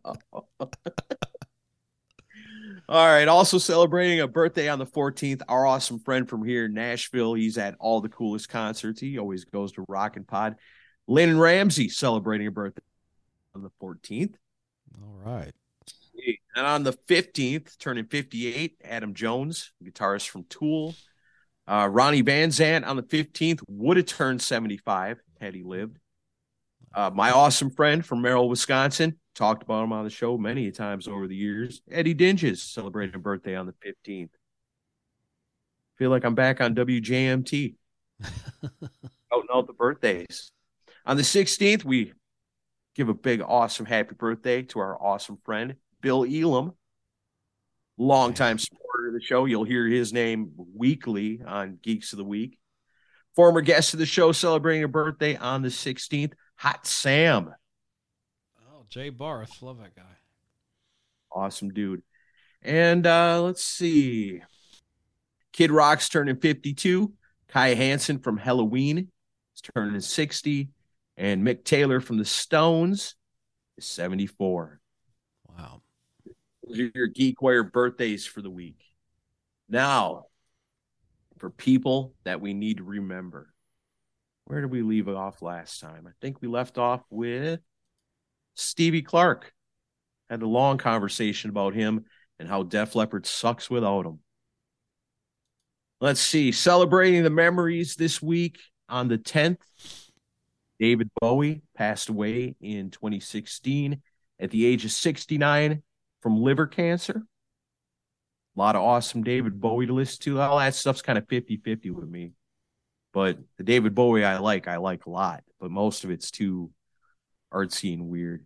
All right. Also celebrating a birthday on the fourteenth, our awesome friend from here in Nashville. He's at all the coolest concerts. He always goes to Rockin' Pod. Lennon Ramsey celebrating a birthday on the fourteenth. All right. And on the fifteenth, turning fifty-eight, Adam Jones, guitarist from Tool. Uh, Ronnie Van Zant on the fifteenth would have turned seventy-five had he lived. Uh, my awesome friend from Merrill, Wisconsin, talked about him on the show many times over the years. Eddie Dinges celebrating a birthday on the fifteenth. Feel like I'm back on W J M T. Out out the birthdays. On the sixteenth, we give a big, awesome, happy birthday to our awesome friend, Bill Elam, longtime supporter of the show. You'll hear his name weekly on Geeks of the Week. Former guest of the show celebrating a birthday on the sixteenth, Hot Sam. Oh, Jay Barth. Love that guy. Awesome dude. And uh, let's see. Kid Rock's turning fifty-two. Kai Hansen from Halloween is turning sixty. And Mick Taylor from the Stones is seventy-four. Wow. Those are your Geek Wire birthdays for the week. Now, for people that we need to remember. Where did we leave it off last time? I think we left off with Stevie Clark. Had a long conversation about him and how Def Leppard sucks without him. Let's see. Celebrating the memories this week on the tenth. David Bowie passed away in twenty sixteen at the age of sixty-nine from liver cancer. A lot of awesome David Bowie to listen to. All that stuff's kind of fifty-fifty with me. But the David Bowie I like, I like a lot. But most of it's too artsy and weird.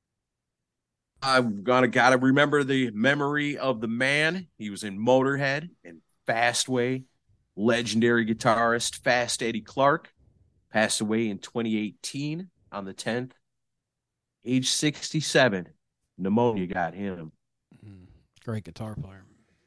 I've gonna gotta remember the memory of the man. He was in Motorhead and Fastway. Legendary guitarist Fast Eddie Clark passed away in twenty eighteen on the tenth. Age sixty-seven. Pneumonia got him. Great guitar player.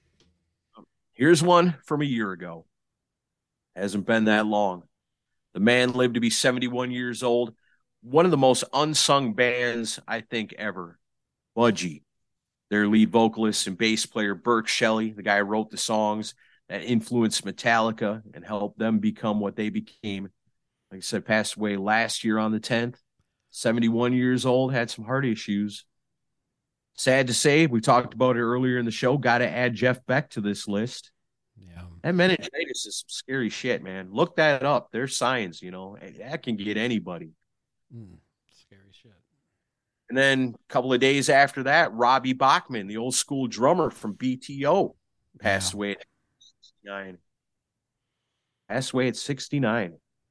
Here's one from a year ago. Hasn't been that long. The man lived to be seventy-one years old. One of the most unsung bands, I think, ever. Budgie. Their lead vocalist and bass player, Burke Shelley, the guy who wrote the songs that influenced Metallica and helped them become what they became. Like I said, passed away last year on the tenth. seventy-one years old, had some heart issues. Sad to say, we talked about it earlier in the show. Got to add Jeff Beck to this list. Yeah. That meningitis is some scary shit, man. Look that up. There's signs, you know. That can get anybody. Mm, scary shit. And then a couple of days after that, Robbie Bachman, the old school drummer from B T O, passed Yeah. away at sixty-nine. Passed away at sixty-nine.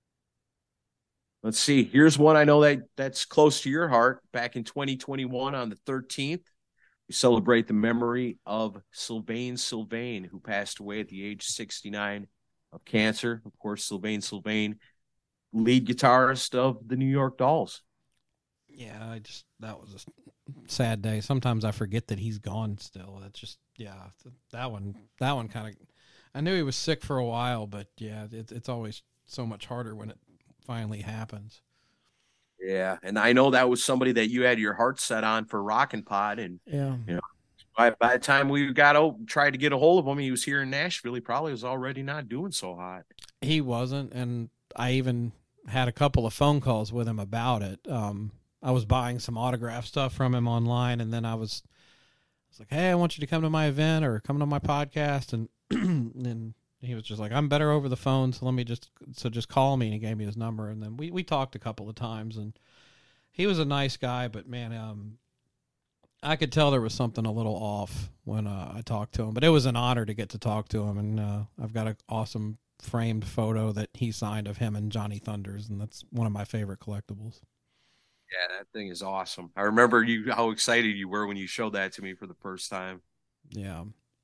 Let's see. Here's one I know that that's close to your heart. Back in twenty twenty-one on the thirteenth, we celebrate the memory of Sylvain Sylvain, who passed away at the age sixty-nine of cancer. Of course, Sylvain Sylvain, lead guitarist of the New York Dolls. Yeah, I just, that was a sad day. Sometimes I forget that he's gone still. That's just, yeah, that one, that one kind of, I knew he was sick for a while, but yeah, it, it's always so much harder when it finally happens. Yeah, and I know that was somebody that you had your heart set on for Rockin' Pod, and Yeah. you know, by, by the time we got out, tried to get a hold of him, he was here in Nashville. He probably was already not doing so hot. He wasn't, and I even had a couple of phone calls with him about it. Um, I was buying some autograph stuff from him online, and then I was, I was like, "Hey, I want you to come to my event or come to my podcast," and and he was just like, "I'm better over the phone, so let me just so just call me." And he gave me his number, and then we we talked a couple of times, and he was a nice guy, but man, um, I could tell there was something a little off when uh, I talked to him. But it was an honor to get to talk to him, and uh, I've got an awesome framed photo that he signed of him and Johnny Thunders, and that's one of my favorite collectibles. Yeah, that thing is awesome. I remember you how excited you were when you showed that to me for the first time. Yeah.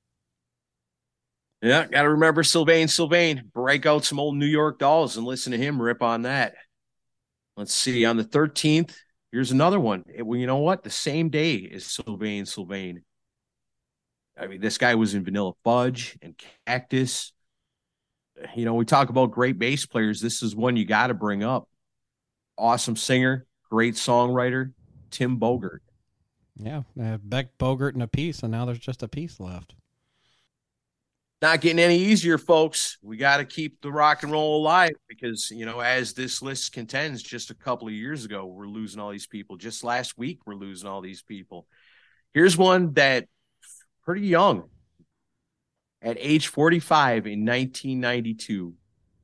Yeah, got to remember Sylvain Sylvain. Break out some old New York Dolls and listen to him rip on that. Let's see. On the thirteenth, here's another one. It, well, you know what? The same day as Sylvain Sylvain. I mean, this guy was in Vanilla Fudge and Cactus. You know, we talk about great bass players. This is one you got to bring up. Awesome singer, great songwriter, Tim Bogert. Yeah, uh, Beck, Bogert, and a piece, and now there's just a piece left. Not getting any easier, folks. We got to keep the rock and roll alive because, you know, as this list contends, just a couple of years ago, we're losing all these people. Just last week, we're losing all these people. Here's one that pretty young, at age forty-five in nineteen ninety-two.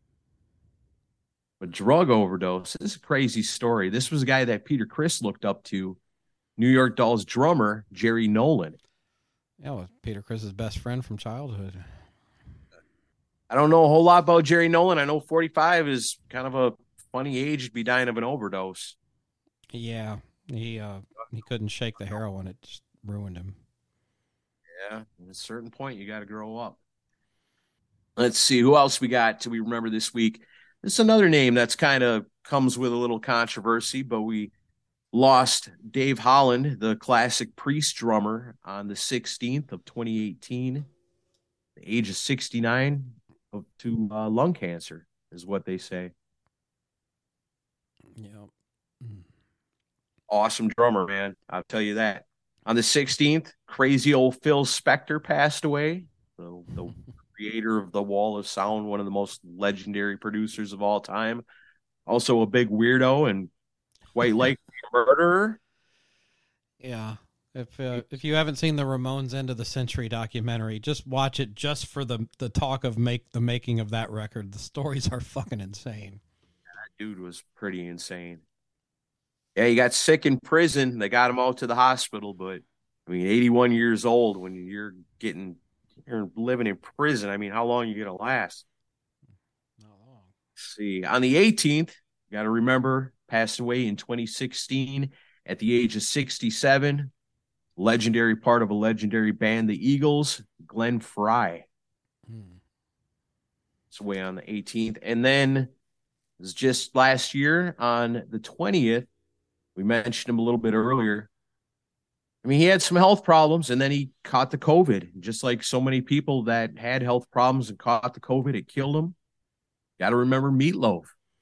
A drug overdose. This is a crazy story. This was a guy that Peter Criss looked up to, New York Dolls drummer, Jerry Nolan. Yeah, well, Peter Criss's best friend from childhood. I don't know a whole lot about Jerry Nolan. I know forty-five is kind of a funny age to be dying of an overdose. Yeah, he uh, he couldn't shake the heroin. It just ruined him. Yeah, at a certain point, you got to grow up. Let's see, who else we got till we remember this week? This is another name that's kind of comes with a little controversy, but we lost Dave Holland, the classic Priest drummer, on the sixteenth of twenty eighteen. The age of sixty-nine to uh, lung cancer is what they say. Yeah. Mm. Awesome drummer, man. I'll tell you that. On the sixteenth, crazy old Phil Spector passed away. The, the creator of the Wall of Sound, one of the most legendary producers of all time. Also a big weirdo and quite likely a murderer. Yeah. If uh, if you haven't seen the Ramones End of the Century documentary, just watch it just for the, the talk of make the making of that record. The stories are fucking insane. That dude was pretty insane. Yeah, he got sick in prison. They got him out to the hospital, but I mean, eighty-one years old when you're getting you're living in prison. I mean, how long are you gonna last? Not long. Let's see, on the eighteenth, you got to remember, passed away in twenty sixteen at the age of sixty-seven. Legendary part of a legendary band, the Eagles, Glenn Frey. Hmm. It's away on the eighteenth. And then it was just last year on the twentieth, we mentioned him a little bit earlier. I mean, he had some health problems, and then he caught the COVID. Just like so many people that had health problems and caught the COVID, it killed him. Got to remember Meatloaf.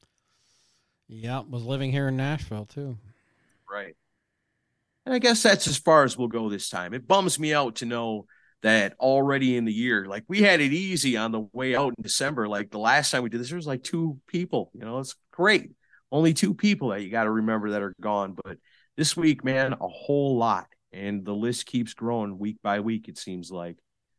Yeah, was living here in Nashville, too. Right. And I guess that's as far as we'll go this time. It bums me out to know that already in the year, like we had it easy on the way out in December. Like the last time we did this, there was like two people, you know, it's great. Only two people that you got to remember that are gone. But this week, man, a whole lot. And the list keeps growing week by week, it seems like.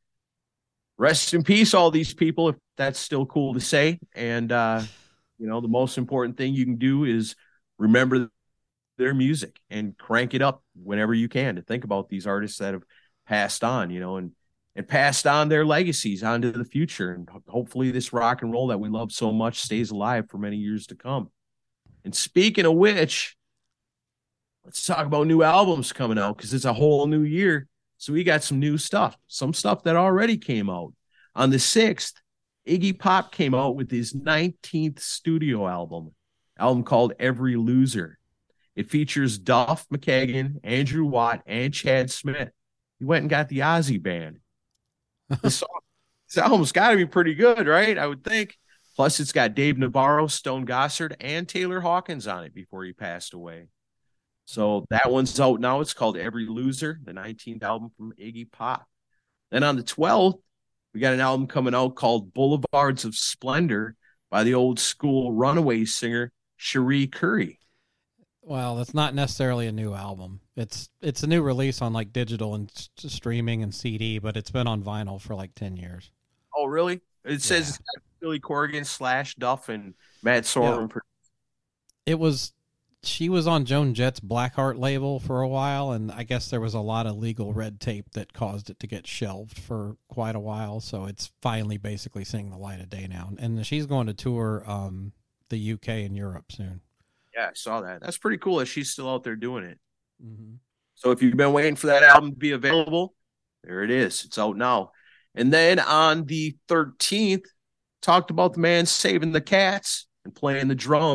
Rest in peace, all these people, if that's still cool to say. And, uh, you know, the most important thing you can do is remember their music and crank it up whenever you can to think about these artists that have passed on, you know, and, and passed on their legacies onto the future. And hopefully this rock and roll that we love so much stays alive for many years to come. And speaking of which, let's talk about new albums coming out because it's a whole new year. So we got some new stuff, some stuff that already came out. On the sixth, Iggy Pop came out with his nineteenth studio album, album called Every Loser. It features Duff McKagan, Andrew Watt, and Chad Smith. He went and got the Ozzy band. This, song, this album's got to be pretty good, right? I would think. Plus, it's got Dave Navarro, Stone Gossard, and Taylor Hawkins on it before he passed away. So that one's out now. It's called Every Loser, the nineteenth album from Iggy Pop. Then on the twelfth, we got an album coming out called Boulevards of Splendor by the old school Runaways singer, Cherie Currie. Well, that's not necessarily a new album. It's it's a new release on like digital and st- streaming and C D, but it's been on vinyl for like ten years. Oh, really? It says Yeah. it's got Billy Corgan slash Duff and Matt Sorum. Yeah. It was, she was on Joan Jett's Blackheart label for a while, and I guess there was a lot of legal red tape that caused it to get shelved for quite a while, so it's finally basically seeing the light of day now. And she's going to tour um, the U K and Europe soon. Yeah, I saw that. That's pretty cool that she's still out there doing it. Mm-hmm. So if you've been waiting for that album to be available, there it is. It's out now. And then on the thirteenth, talked about the man saving the cats and playing the drums,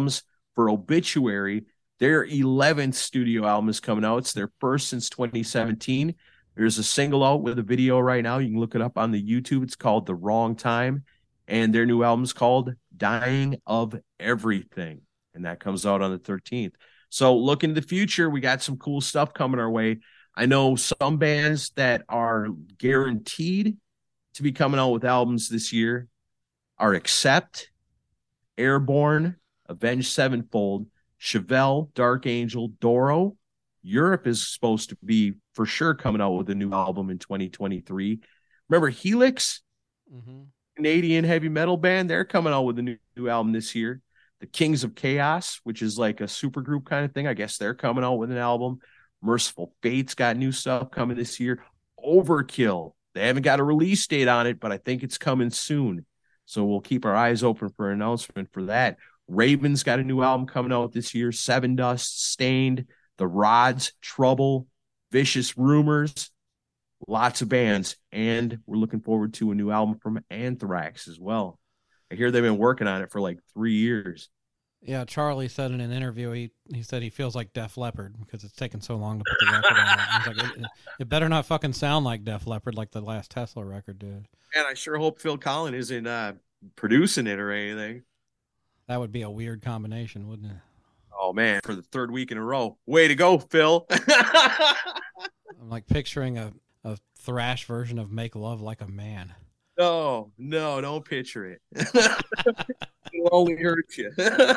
for Obituary, their eleventh studio album is coming out. It's their first since twenty seventeen. There's a single out with a video right now. You can look it up on the YouTube. It's called The Wrong Time. And their new album is called Dying of Everything. And that comes out on the thirteenth. So look into the future. We got some cool stuff coming our way. I know some bands that are guaranteed to be coming out with albums this year are Accept, Airborne, Avenged Sevenfold, Chevelle, Dark Angel, Doro. Europe is supposed to be for sure coming out with a new album in twenty twenty-three. Remember Helix? Mm-hmm. Canadian heavy metal band. They're coming out with a new, new album this year. The Kings of Chaos, which is like a super group kind of thing. I guess they're coming out with an album. Merciful Fate's got new stuff coming this year. Overkill. They haven't got a release date on it, but I think it's coming soon. So we'll keep our eyes open for an announcement for that. Raven's got a new album coming out this year. Seven Dust, Stained, The Rods, Trouble, Vicious Rumors. Lots of bands. And we're looking forward to a new album from Anthrax as well. I hear they've been working on it for like three years. Yeah, Charlie said in an interview, he he said he feels like Def Leppard because it's taken so long to put the record out. He's like, it, it better not fucking sound like Def Leppard like the last Tesla record did. And I sure hope Phil Collins isn't uh, producing it or anything. That would be a weird combination, wouldn't it? Oh, man, for the third week in a row. Way to go, Phil. I'm like picturing a, a thrash version of Make Love Like a Man. No, no, don't picture it. It'll only hurt you.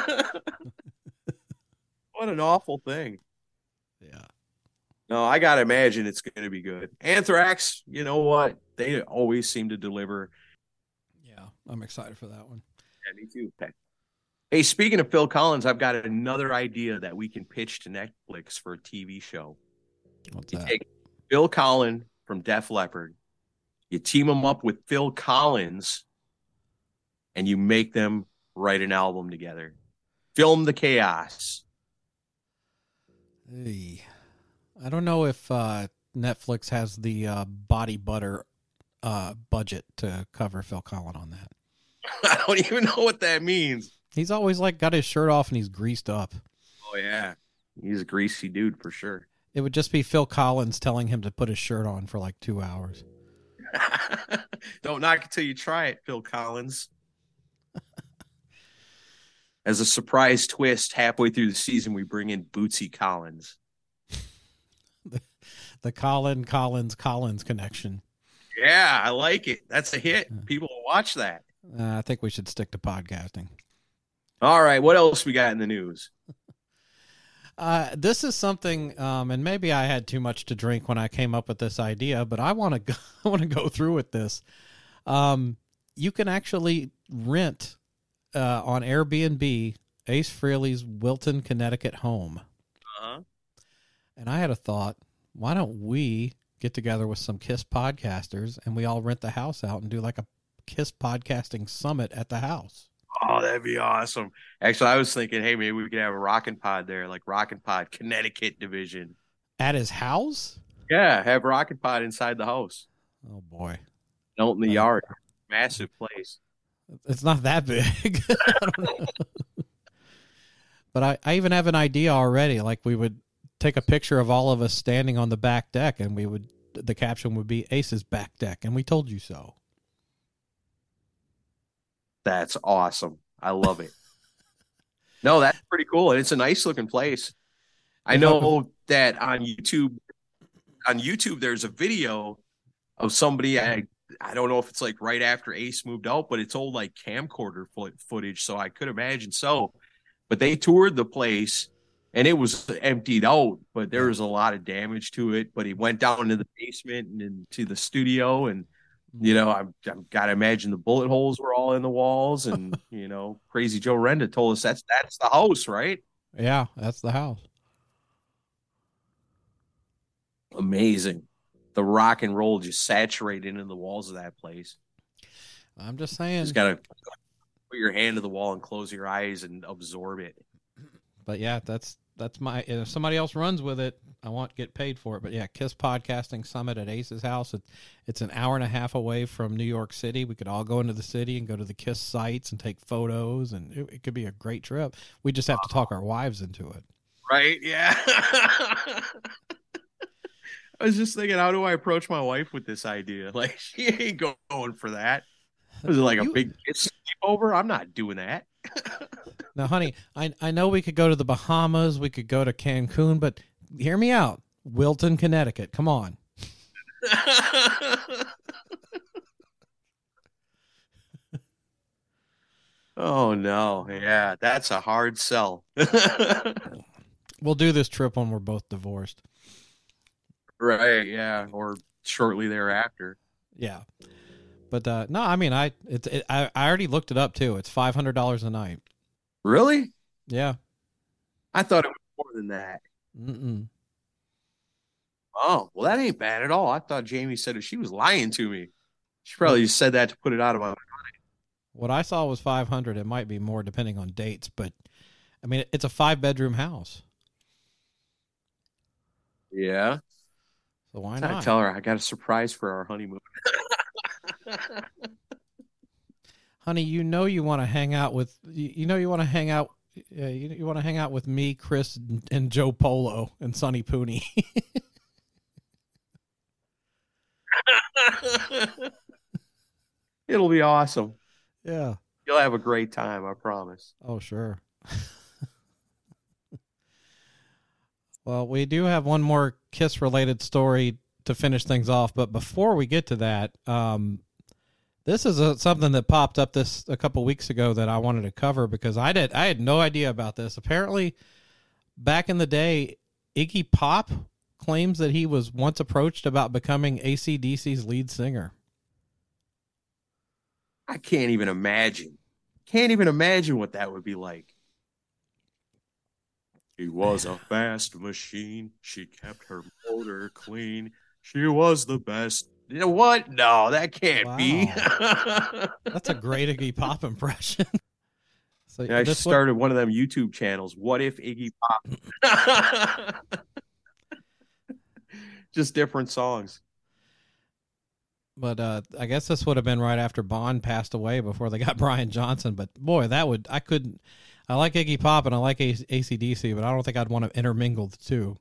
What an awful thing. Yeah. No, I got to imagine it's going to be good. Anthrax, you know what? They always seem to deliver. Yeah, I'm excited for that one. Yeah, me too. Okay. Hey, speaking of Phil Collins, I've got another idea that we can pitch to Netflix for a T V show. What's you that? Take Phil Collins from Def Leppard. You team them up with Phil Collins, and you make them write an album together. Film the chaos. Hey, I don't know if uh, Netflix has the uh, body butter uh, budget to cover Phil Collins on that. I don't even know what that means. He's always like got his shirt off and he's greased up. Oh, yeah. He's a greasy dude for sure. It would just be Phil Collins telling him to put his shirt on for like two hours. Don't knock it till you try it, Phil Collins. As a surprise twist, halfway through the season, we bring in Bootsy Collins. the, the Colin Collins Collins connection. Yeah, I like it. That's a hit. People will watch that. Uh, I think we should stick to podcasting. All right, what else we got in the news? Uh, this is something, um, and maybe I had too much to drink when I came up with this idea, but I want to go, I want to go through with this. Um, you can actually rent uh, on Airbnb Ace Frehley's Wilton, Connecticut home. Uh-huh. And I had a thought, why don't we get together with some KISS podcasters and we all rent the house out and do like a KISS podcasting summit at the house? Oh, that'd be awesome. Actually, I was thinking, hey, maybe we could have a Rockin' Pod there, like Rockin' Pod Connecticut division. At his house? Yeah, have Rockin' Pod inside the house. Oh, boy. Out in the Uh, yard. Massive place. It's not that big. I don't know. But I, I even have an idea already. Like we would take a picture of all of us standing on the back deck and we would, the caption would be Ace's back deck. And we told you so. That's awesome. I love it. No, that's pretty cool. And it's a nice looking place. I know that on YouTube, on YouTube, there's a video of somebody. I, I don't know if it's like right after Ace moved out, but it's old like camcorder footage. So I could imagine so. But they toured the place and it was emptied out, but there was a lot of damage to it. But he went down into the basement and into the studio and, you know, I've, I've got to imagine the bullet holes were all in the walls, and you know, Crazy Joe Renda told us that's that's the house, right? Yeah, that's the house. Amazing, the rock and roll just saturated into the walls of that place. I'm just saying, just gotta put your hand to the wall and close your eyes and absorb it. But yeah, that's that's my, if somebody else runs with it, I want to get paid for it. But yeah, KISS Podcasting Summit at Ace's house. It, it's an hour and a half away from New York City. We could all go into the city and go to the KISS sites and take photos, and it, it could be a great trip. We just have to talk our wives into it. Right? Yeah. I was just thinking, how do I approach my wife with this idea? Like, she ain't going for that. Was it like a You- big sleepover? I'm not doing that. Now, honey, I I know we could go to the Bahamas, we could go to Cancun, but hear me out. Wilton, Connecticut. Come on. Oh, no. Yeah, that's a hard sell. We'll do this trip when we're both divorced. Right, yeah, or shortly thereafter. Yeah. But uh, no, I mean, I it's it, I, I already looked it up, too. It's five hundred dollars a night. Really? Yeah. I thought it was more than that. Mm-mm. Oh, well, that ain't bad at all. I thought Jamie said she was lying to me. She probably just said that to put it out of my mind. What I saw was five hundred. It might be more depending on dates, but I mean, it's a five bedroom house. Yeah. So why I not? tell her I got a surprise for our honeymoon. Honey, you know you want to hang out with you, you know you want to hang out uh, you, you want to hang out with me, Chris, and, and Joe Polo and Sonny Pooney. It'll be awesome. Yeah. You'll have a great time, I promise. Oh, sure. Well, we do have one more KISS related story to finish things off, but before we get to that, um, this is a, something that popped up this a couple weeks ago that I wanted to cover because I did I had no idea about this. Apparently, back in the day, Iggy Pop claims that he was once approached about becoming A C D C's lead singer. I can't even imagine. Can't even imagine what that would be like. She was a fast machine. She kept her motor clean. She was the best. You know what? No, that can't Wow. be. That's a great Iggy Pop impression. So Yeah, I this started one of them YouTube channels. What if Iggy Pop? Just different songs. But uh, I guess this would have been right after Bond passed away before they got Brian Johnson. But boy, that would, I couldn't, I like Iggy Pop and I like A C D C, but I don't think I'd want to intermingle the two.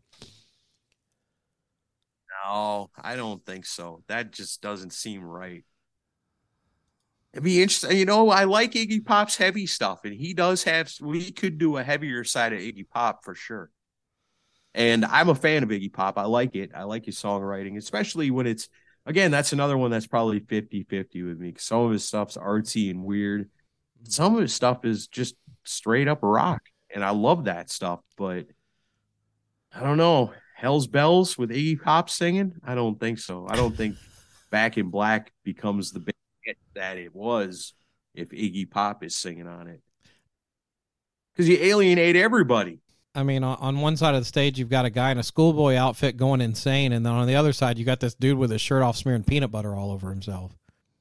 No, I don't think so. That just doesn't seem right. It'd be interesting. You know, I like Iggy Pop's heavy stuff, and he does have, we could do a heavier side of Iggy Pop for sure. And I'm a fan of Iggy Pop. I like it. I like his songwriting, especially when it's, again, that's another one that's probably fifty-fifty with me. Some of his stuff's artsy and weird. Some of his stuff is just straight up rock, and I love that stuff. But I don't know. Hell's Bells with Iggy Pop singing? I don't think so. I don't think Back in Black becomes the big hit that it was if Iggy Pop is singing on it. Because you alienate everybody. I mean, on, on one side of the stage, you've got a guy in a schoolboy outfit going insane, and then on the other side, you got this dude with his shirt off smearing peanut butter all over himself.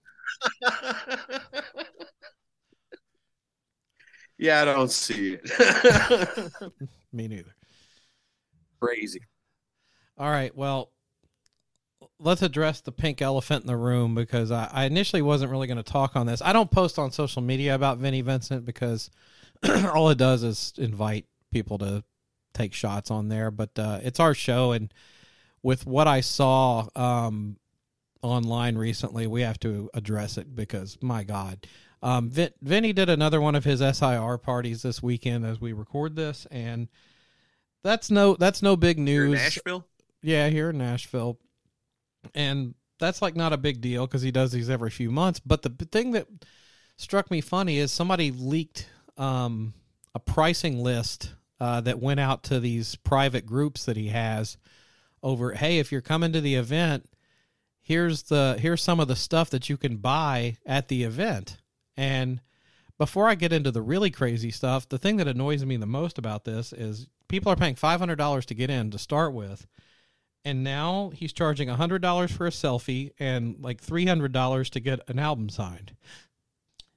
Yeah, I don't see it. Me neither. Crazy. All right, well, let's address the pink elephant in the room because I, I initially wasn't really going to talk on this. I don't post on social media about Vinnie Vincent because all it does is invite people to take shots on there, but uh, it's our show, and with what I saw um, online recently, we have to address it because, my God. Um, Vin- Vinny did another one of his S I R parties this weekend as we record this, and that's no that's no big news. Here in Nashville? Yeah, here in Nashville. And that's like not a big deal because he does these every few months. But the thing that struck me funny is somebody leaked um, a pricing list uh, that went out to these private groups that he has over, hey, if you're coming to the event, here's the here's some of the stuff that you can buy at the event. And before I get into the really crazy stuff, the thing that annoys me the most about this is people are paying five hundred dollars to get in to start with. And now he's charging one hundred dollars for a selfie and like three hundred dollars to get an album signed.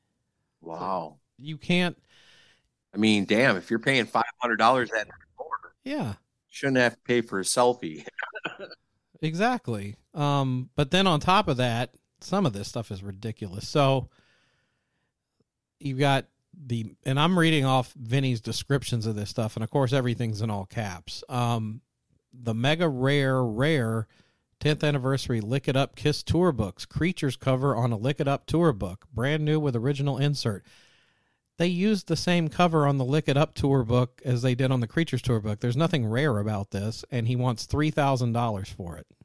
Wow. You can't. I mean, damn, if you're paying five hundred dollars at the door, Yeah. Shouldn't have to pay for a selfie. Exactly. Um, but then on top of that, some of this stuff is ridiculous. So you've got the, and I'm reading off Vinny's descriptions of this stuff, and of course everything's in all caps. Um, the mega rare, rare tenth anniversary Lick It Up Kiss tour books, Creatures cover on a Lick It Up tour book, brand new with original insert. They used the same cover on the Lick It Up tour book as they did on the Creatures tour book. There's nothing rare about this, and he wants three thousand dollars for it.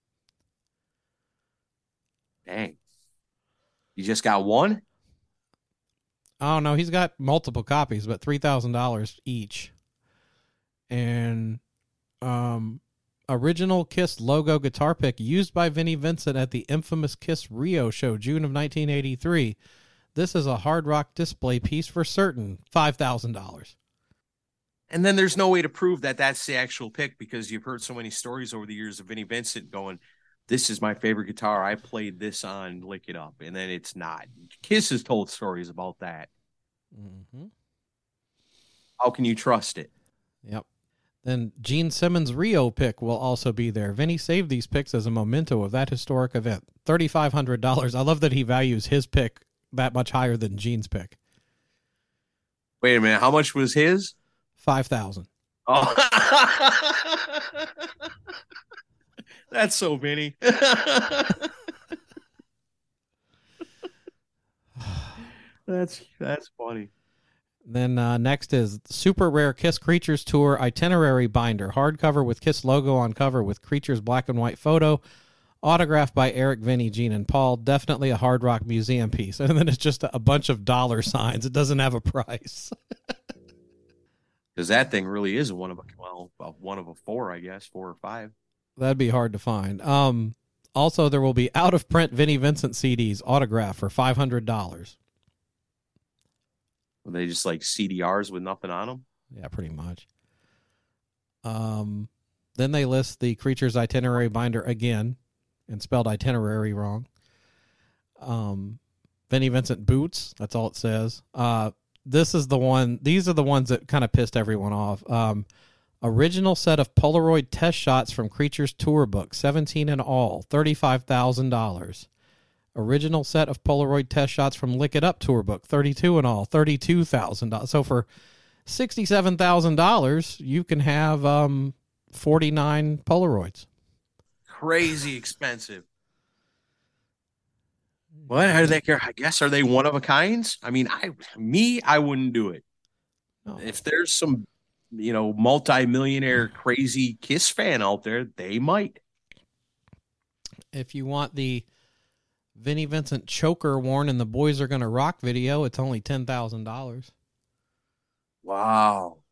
Dang. You just got one? Oh, no, he's got multiple copies, but three thousand dollars each. And um, original Kiss logo guitar pick used by Vinnie Vincent at the infamous Kiss Rio show, June of nineteen eighty-three. This is a hard rock display piece for certain, five thousand dollars. And then there's no way to prove that that's the actual pick, because you've heard so many stories over the years of Vinnie Vincent going, this is my favorite guitar. I played this on Lick It Up. And then it's not. Kiss has told stories about that. Mm-hmm. How can you trust it? Yep. Then Gene Simmons' Rio pick will also be there. Vinny saved these picks as a memento of that historic event. three thousand five hundred dollars. I love that he values his pick that much higher than Gene's pick. Wait a minute. How much was his? five thousand dollars. Oh. That's so Vinny. that's that's funny. Then uh, next is Super Rare Kiss Creatures Tour Itinerary Binder, hardcover with Kiss logo on cover with Creatures black and white photo, autographed by Eric, Vinny, Gene, and Paul. Definitely a Hard Rock Museum piece. And then it's just a bunch of dollar signs. It doesn't have a price. Because that thing really is one of a, well, one of a four, I guess, four or five. That'd be hard to find. Um, also, there will be out-of-print Vinnie Vincent C Ds autographed for five hundred dollars. Were they just like C D Rs with nothing on them? Yeah, pretty much. Um, then they list the Creatures Itinerary Binder again, and spelled itinerary wrong. Um, Vinnie Vincent boots, that's all it says. Uh, this is the one, these are the ones that kind of pissed everyone off. Um, original set of Polaroid test shots from Creatures tour book, seventeen in all, thirty-five thousand dollars. Original set of Polaroid test shots from Lick It Up tour book, thirty-two in all, thirty-two thousand dollars. So for sixty-seven thousand dollars, you can have um, forty-nine Polaroids. Crazy expensive. What are they? I guess are they one of a kinds? I mean, I me, I wouldn't do it. No. If there's some, you know, multi-millionaire crazy Kiss fan out there, they might. If you want the Vinnie Vincent choker worn in the Boys Are Gonna Rock video, it's only ten thousand dollars. Wow.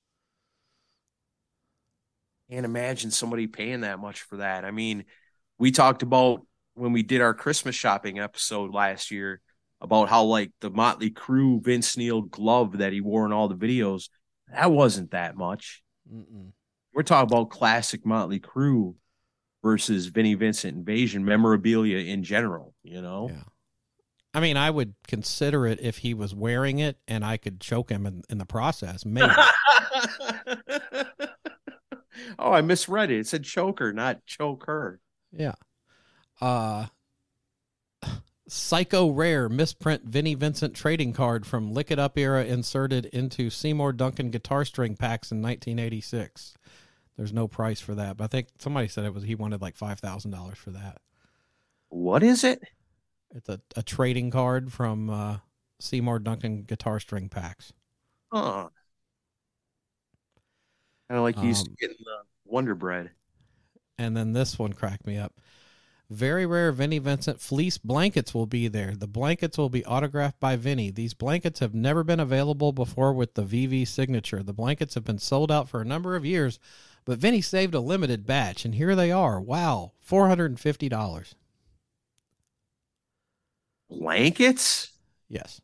Can't imagine somebody paying that much for that. I mean, we talked about when we did our Christmas shopping episode last year about how like the Motley Crue Vince Neil glove that he wore in all the videos, that wasn't that much. Mm-mm. We're talking about classic Motley Crue versus Vinnie Vincent Invasion memorabilia in general, you know? Yeah. I mean, I would consider it if he was wearing it and I could choke him in, in the process, maybe. Oh, I misread it. It said choker, not choke her. Yeah. Uh, Psycho Rare misprint Vinnie Vincent trading card from Lick It Up era inserted into Seymour Duncan guitar string packs in nineteen eighty-six. There's no price for that, but I think somebody said it was he wanted like five thousand dollars for that. What is it? It's a, a trading card from uh, Seymour Duncan guitar string packs. Huh. Kind of like you used um, to get in the Wonder Bread. And then this one cracked me up. Very rare Vinnie Vincent fleece blankets will be there. The blankets will be autographed by Vinnie. These blankets have never been available before with the V V signature. The blankets have been sold out for a number of years, but Vinnie saved a limited batch, and here they are. Wow, four hundred fifty dollars. Blankets? Yes.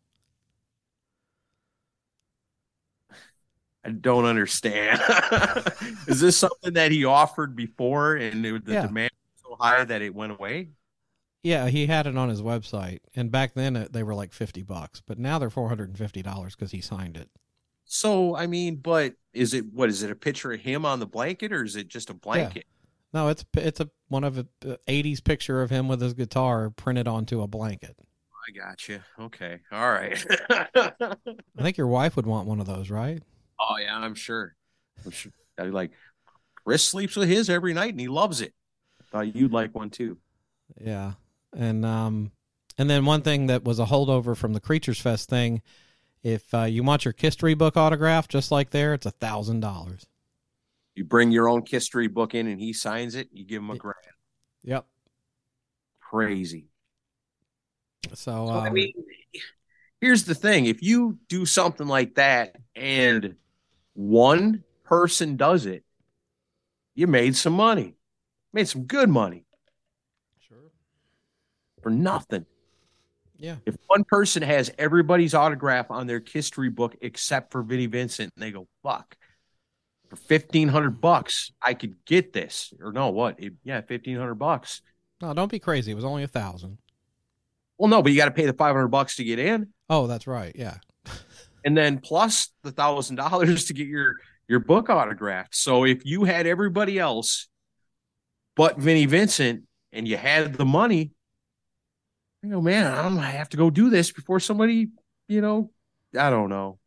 I don't understand. Is this something that he offered before and the yeah. demand was so high that it went away? Yeah, he had it on his website, and back then they were like fifty bucks, but now they're four hundred fifty dollars because he signed it. So, I mean, but is it, what is it, a picture of him on the blanket, or is it just a blanket? Yeah. No, it's it's a one of the eighties picture of him with his guitar printed onto a blanket. I got you. Okay. All right. I think your wife would want one of those, right? Oh, yeah, I'm sure. I'm sure. I like, Chris sleeps with his every night, and he loves it. I thought you'd like one, too. Yeah. And um, and then one thing that was a holdover from the Creatures Fest thing, if uh, you want your history book autographed, just like there, it's a thousand dollars. You bring your own history book in and he signs it, you give him a grand. Yep. Crazy. So, so um, I mean, here's the thing. If you do something like that and one person does it, you made some money. Made some good money. Sure. For nothing. Yeah. If one person has everybody's autograph on their history book except for Vinnie Vincent, and they go, fuck, for fifteen hundred bucks, I could get this. Or no, what? It, yeah, fifteen hundred bucks. No, don't be crazy. It was only a thousand. Well, no, but you got to pay the five hundred bucks to get in. Oh, that's right. Yeah. And then plus the thousand dollars to get your, your book autographed. So if you had everybody else but Vinnie Vincent and you had the money, you know, man, I'm going to have to go do this before somebody, you know, I don't know.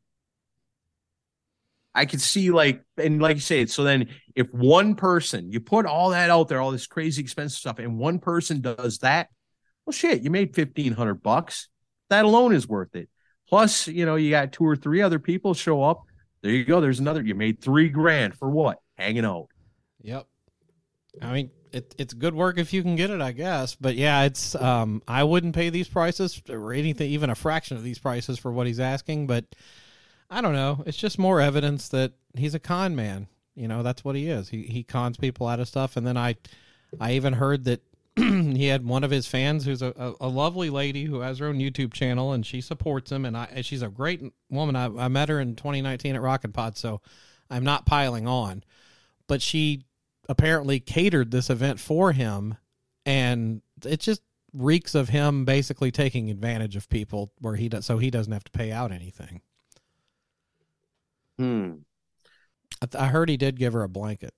I could see, like, and like you say, so then if one person, you put all that out there, all this crazy expensive stuff, and one person does that, well, shit, you made fifteen hundred bucks. That alone is worth it. Plus, you know, you got two or three other people show up. There you go. There's another. You made three grand for what? Hanging out. Yep. I mean, it, it's good work if you can get it, I guess. But yeah, it's, um, I wouldn't pay these prices or anything, even a fraction of these prices for what he's asking, but I don't know. It's just more evidence that he's a con man. You know, that's what he is. He he cons people out of stuff. And then I, I even heard that he had one of his fans who's a, a, a lovely lady who has her own YouTube channel, and she supports him. And I, and she's a great woman. I, I met her in twenty nineteen at Rockin' Pod, so I'm not piling on. But she apparently catered this event for him, and it just reeks of him basically taking advantage of people where he does, so he doesn't have to pay out anything. Hmm. I, th- I heard he did give her a blanket.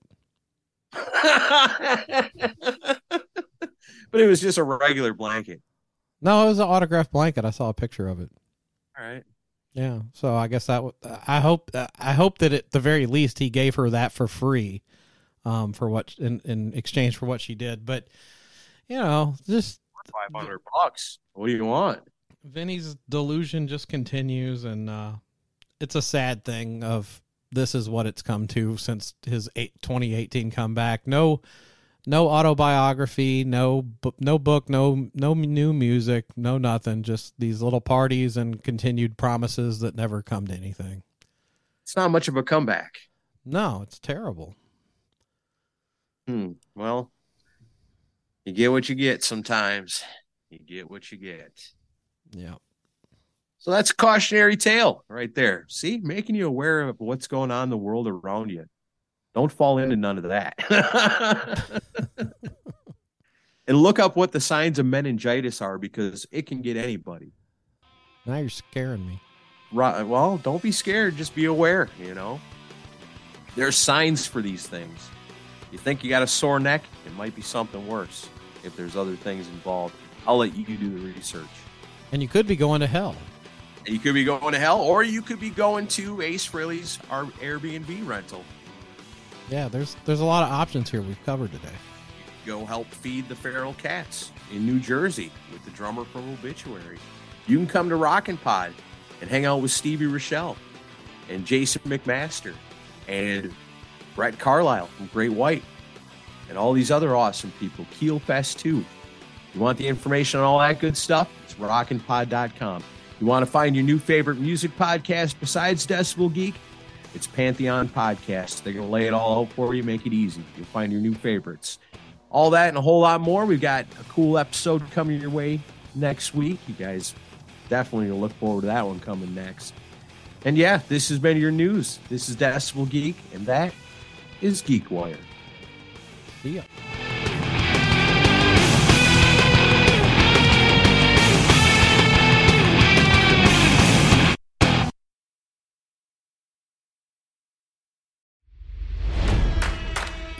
But it was just a regular blanket. No, it was an autographed blanket. I saw a picture of it. All right. Yeah. So I guess that, w- I hope, I hope that at the very least he gave her that for free, um, for what, in, in exchange for what she did. But, you know, just five hundred bucks. What do you want? Vinny's delusion just continues, and, uh, it's a sad thing of this is what it's come to since his eight, twenty eighteen comeback. No, no autobiography, no, bu- no book, no, no new music, no nothing. Just these little parties and continued promises that never come to anything. It's not much of a comeback. No, it's terrible. Hmm. Well, you get what you get sometimes. You get what you get. Yeah. So that's a cautionary tale right there. See, making you aware of what's going on in the world around you. Don't fall into none of that. And look up what the signs of meningitis are, because it can get anybody. Now you're scaring me. Right. Well, don't be scared. Just be aware, you know. There's signs for these things. You think you got a sore neck, it might be something worse if there's other things involved. I'll let you do the research. And you could be going to hell. You could be going to hell, or you could be going to Ace Frehley's our Airbnb rental. Yeah, there's there's a lot of options here we've covered today. Go help feed the feral cats in New Jersey with the drummer from Obituary. You can come to Rockin' Pod and hang out with Stevie Rochelle and Jason McMaster and Brett Carlisle from Great White and all these other awesome people. Keel Fest too. You want the information on all that good stuff? It's rockin pod dot com. You want to find your new favorite music podcast besides Decibel Geek? It's Pantheon Podcast. They're going to lay it all out for you, make it easy. You'll find your new favorites. All that and a whole lot more. We've got a cool episode coming your way next week. You guys definitely will look forward to that one coming next. And yeah, this has been your news. This is Decibel Geek, and that is GeekWire. See ya.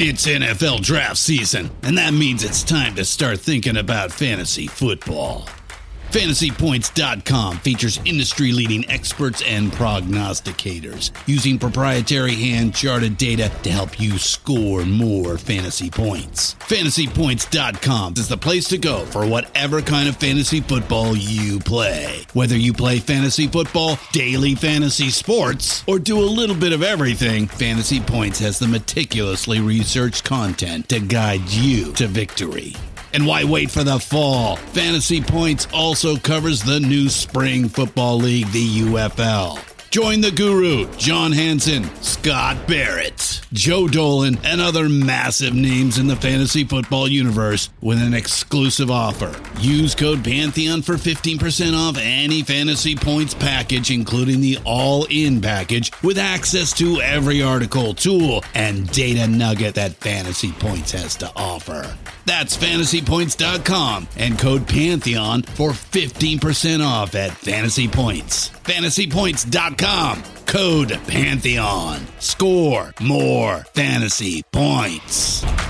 It's N F L draft season, and that means it's time to start thinking about fantasy football. Fantasy Points dot com features industry-leading experts and prognosticators using proprietary hand-charted data to help you score more fantasy points. Fantasy Points dot com is the place to go for whatever kind of fantasy football you play. Whether you play fantasy football, daily fantasy sports, or do a little bit of everything, Fantasy Points has the meticulously researched content to guide you to victory. And why wait for the fall? Fantasy Points also covers the new spring football league, the U F L. Join the guru, John Hansen, Scott Barrett, Joe Dolan, and other massive names in the fantasy football universe with an exclusive offer. Use code Pantheon for fifteen percent off any Fantasy Points package, including the all-in package, with access to every article, tool, and data nugget that Fantasy Points has to offer. That's Fantasy Points dot com and code Pantheon for fifteen percent off at Fantasy Points. Fantasy Points dot com, code Pantheon. Score more fantasy points.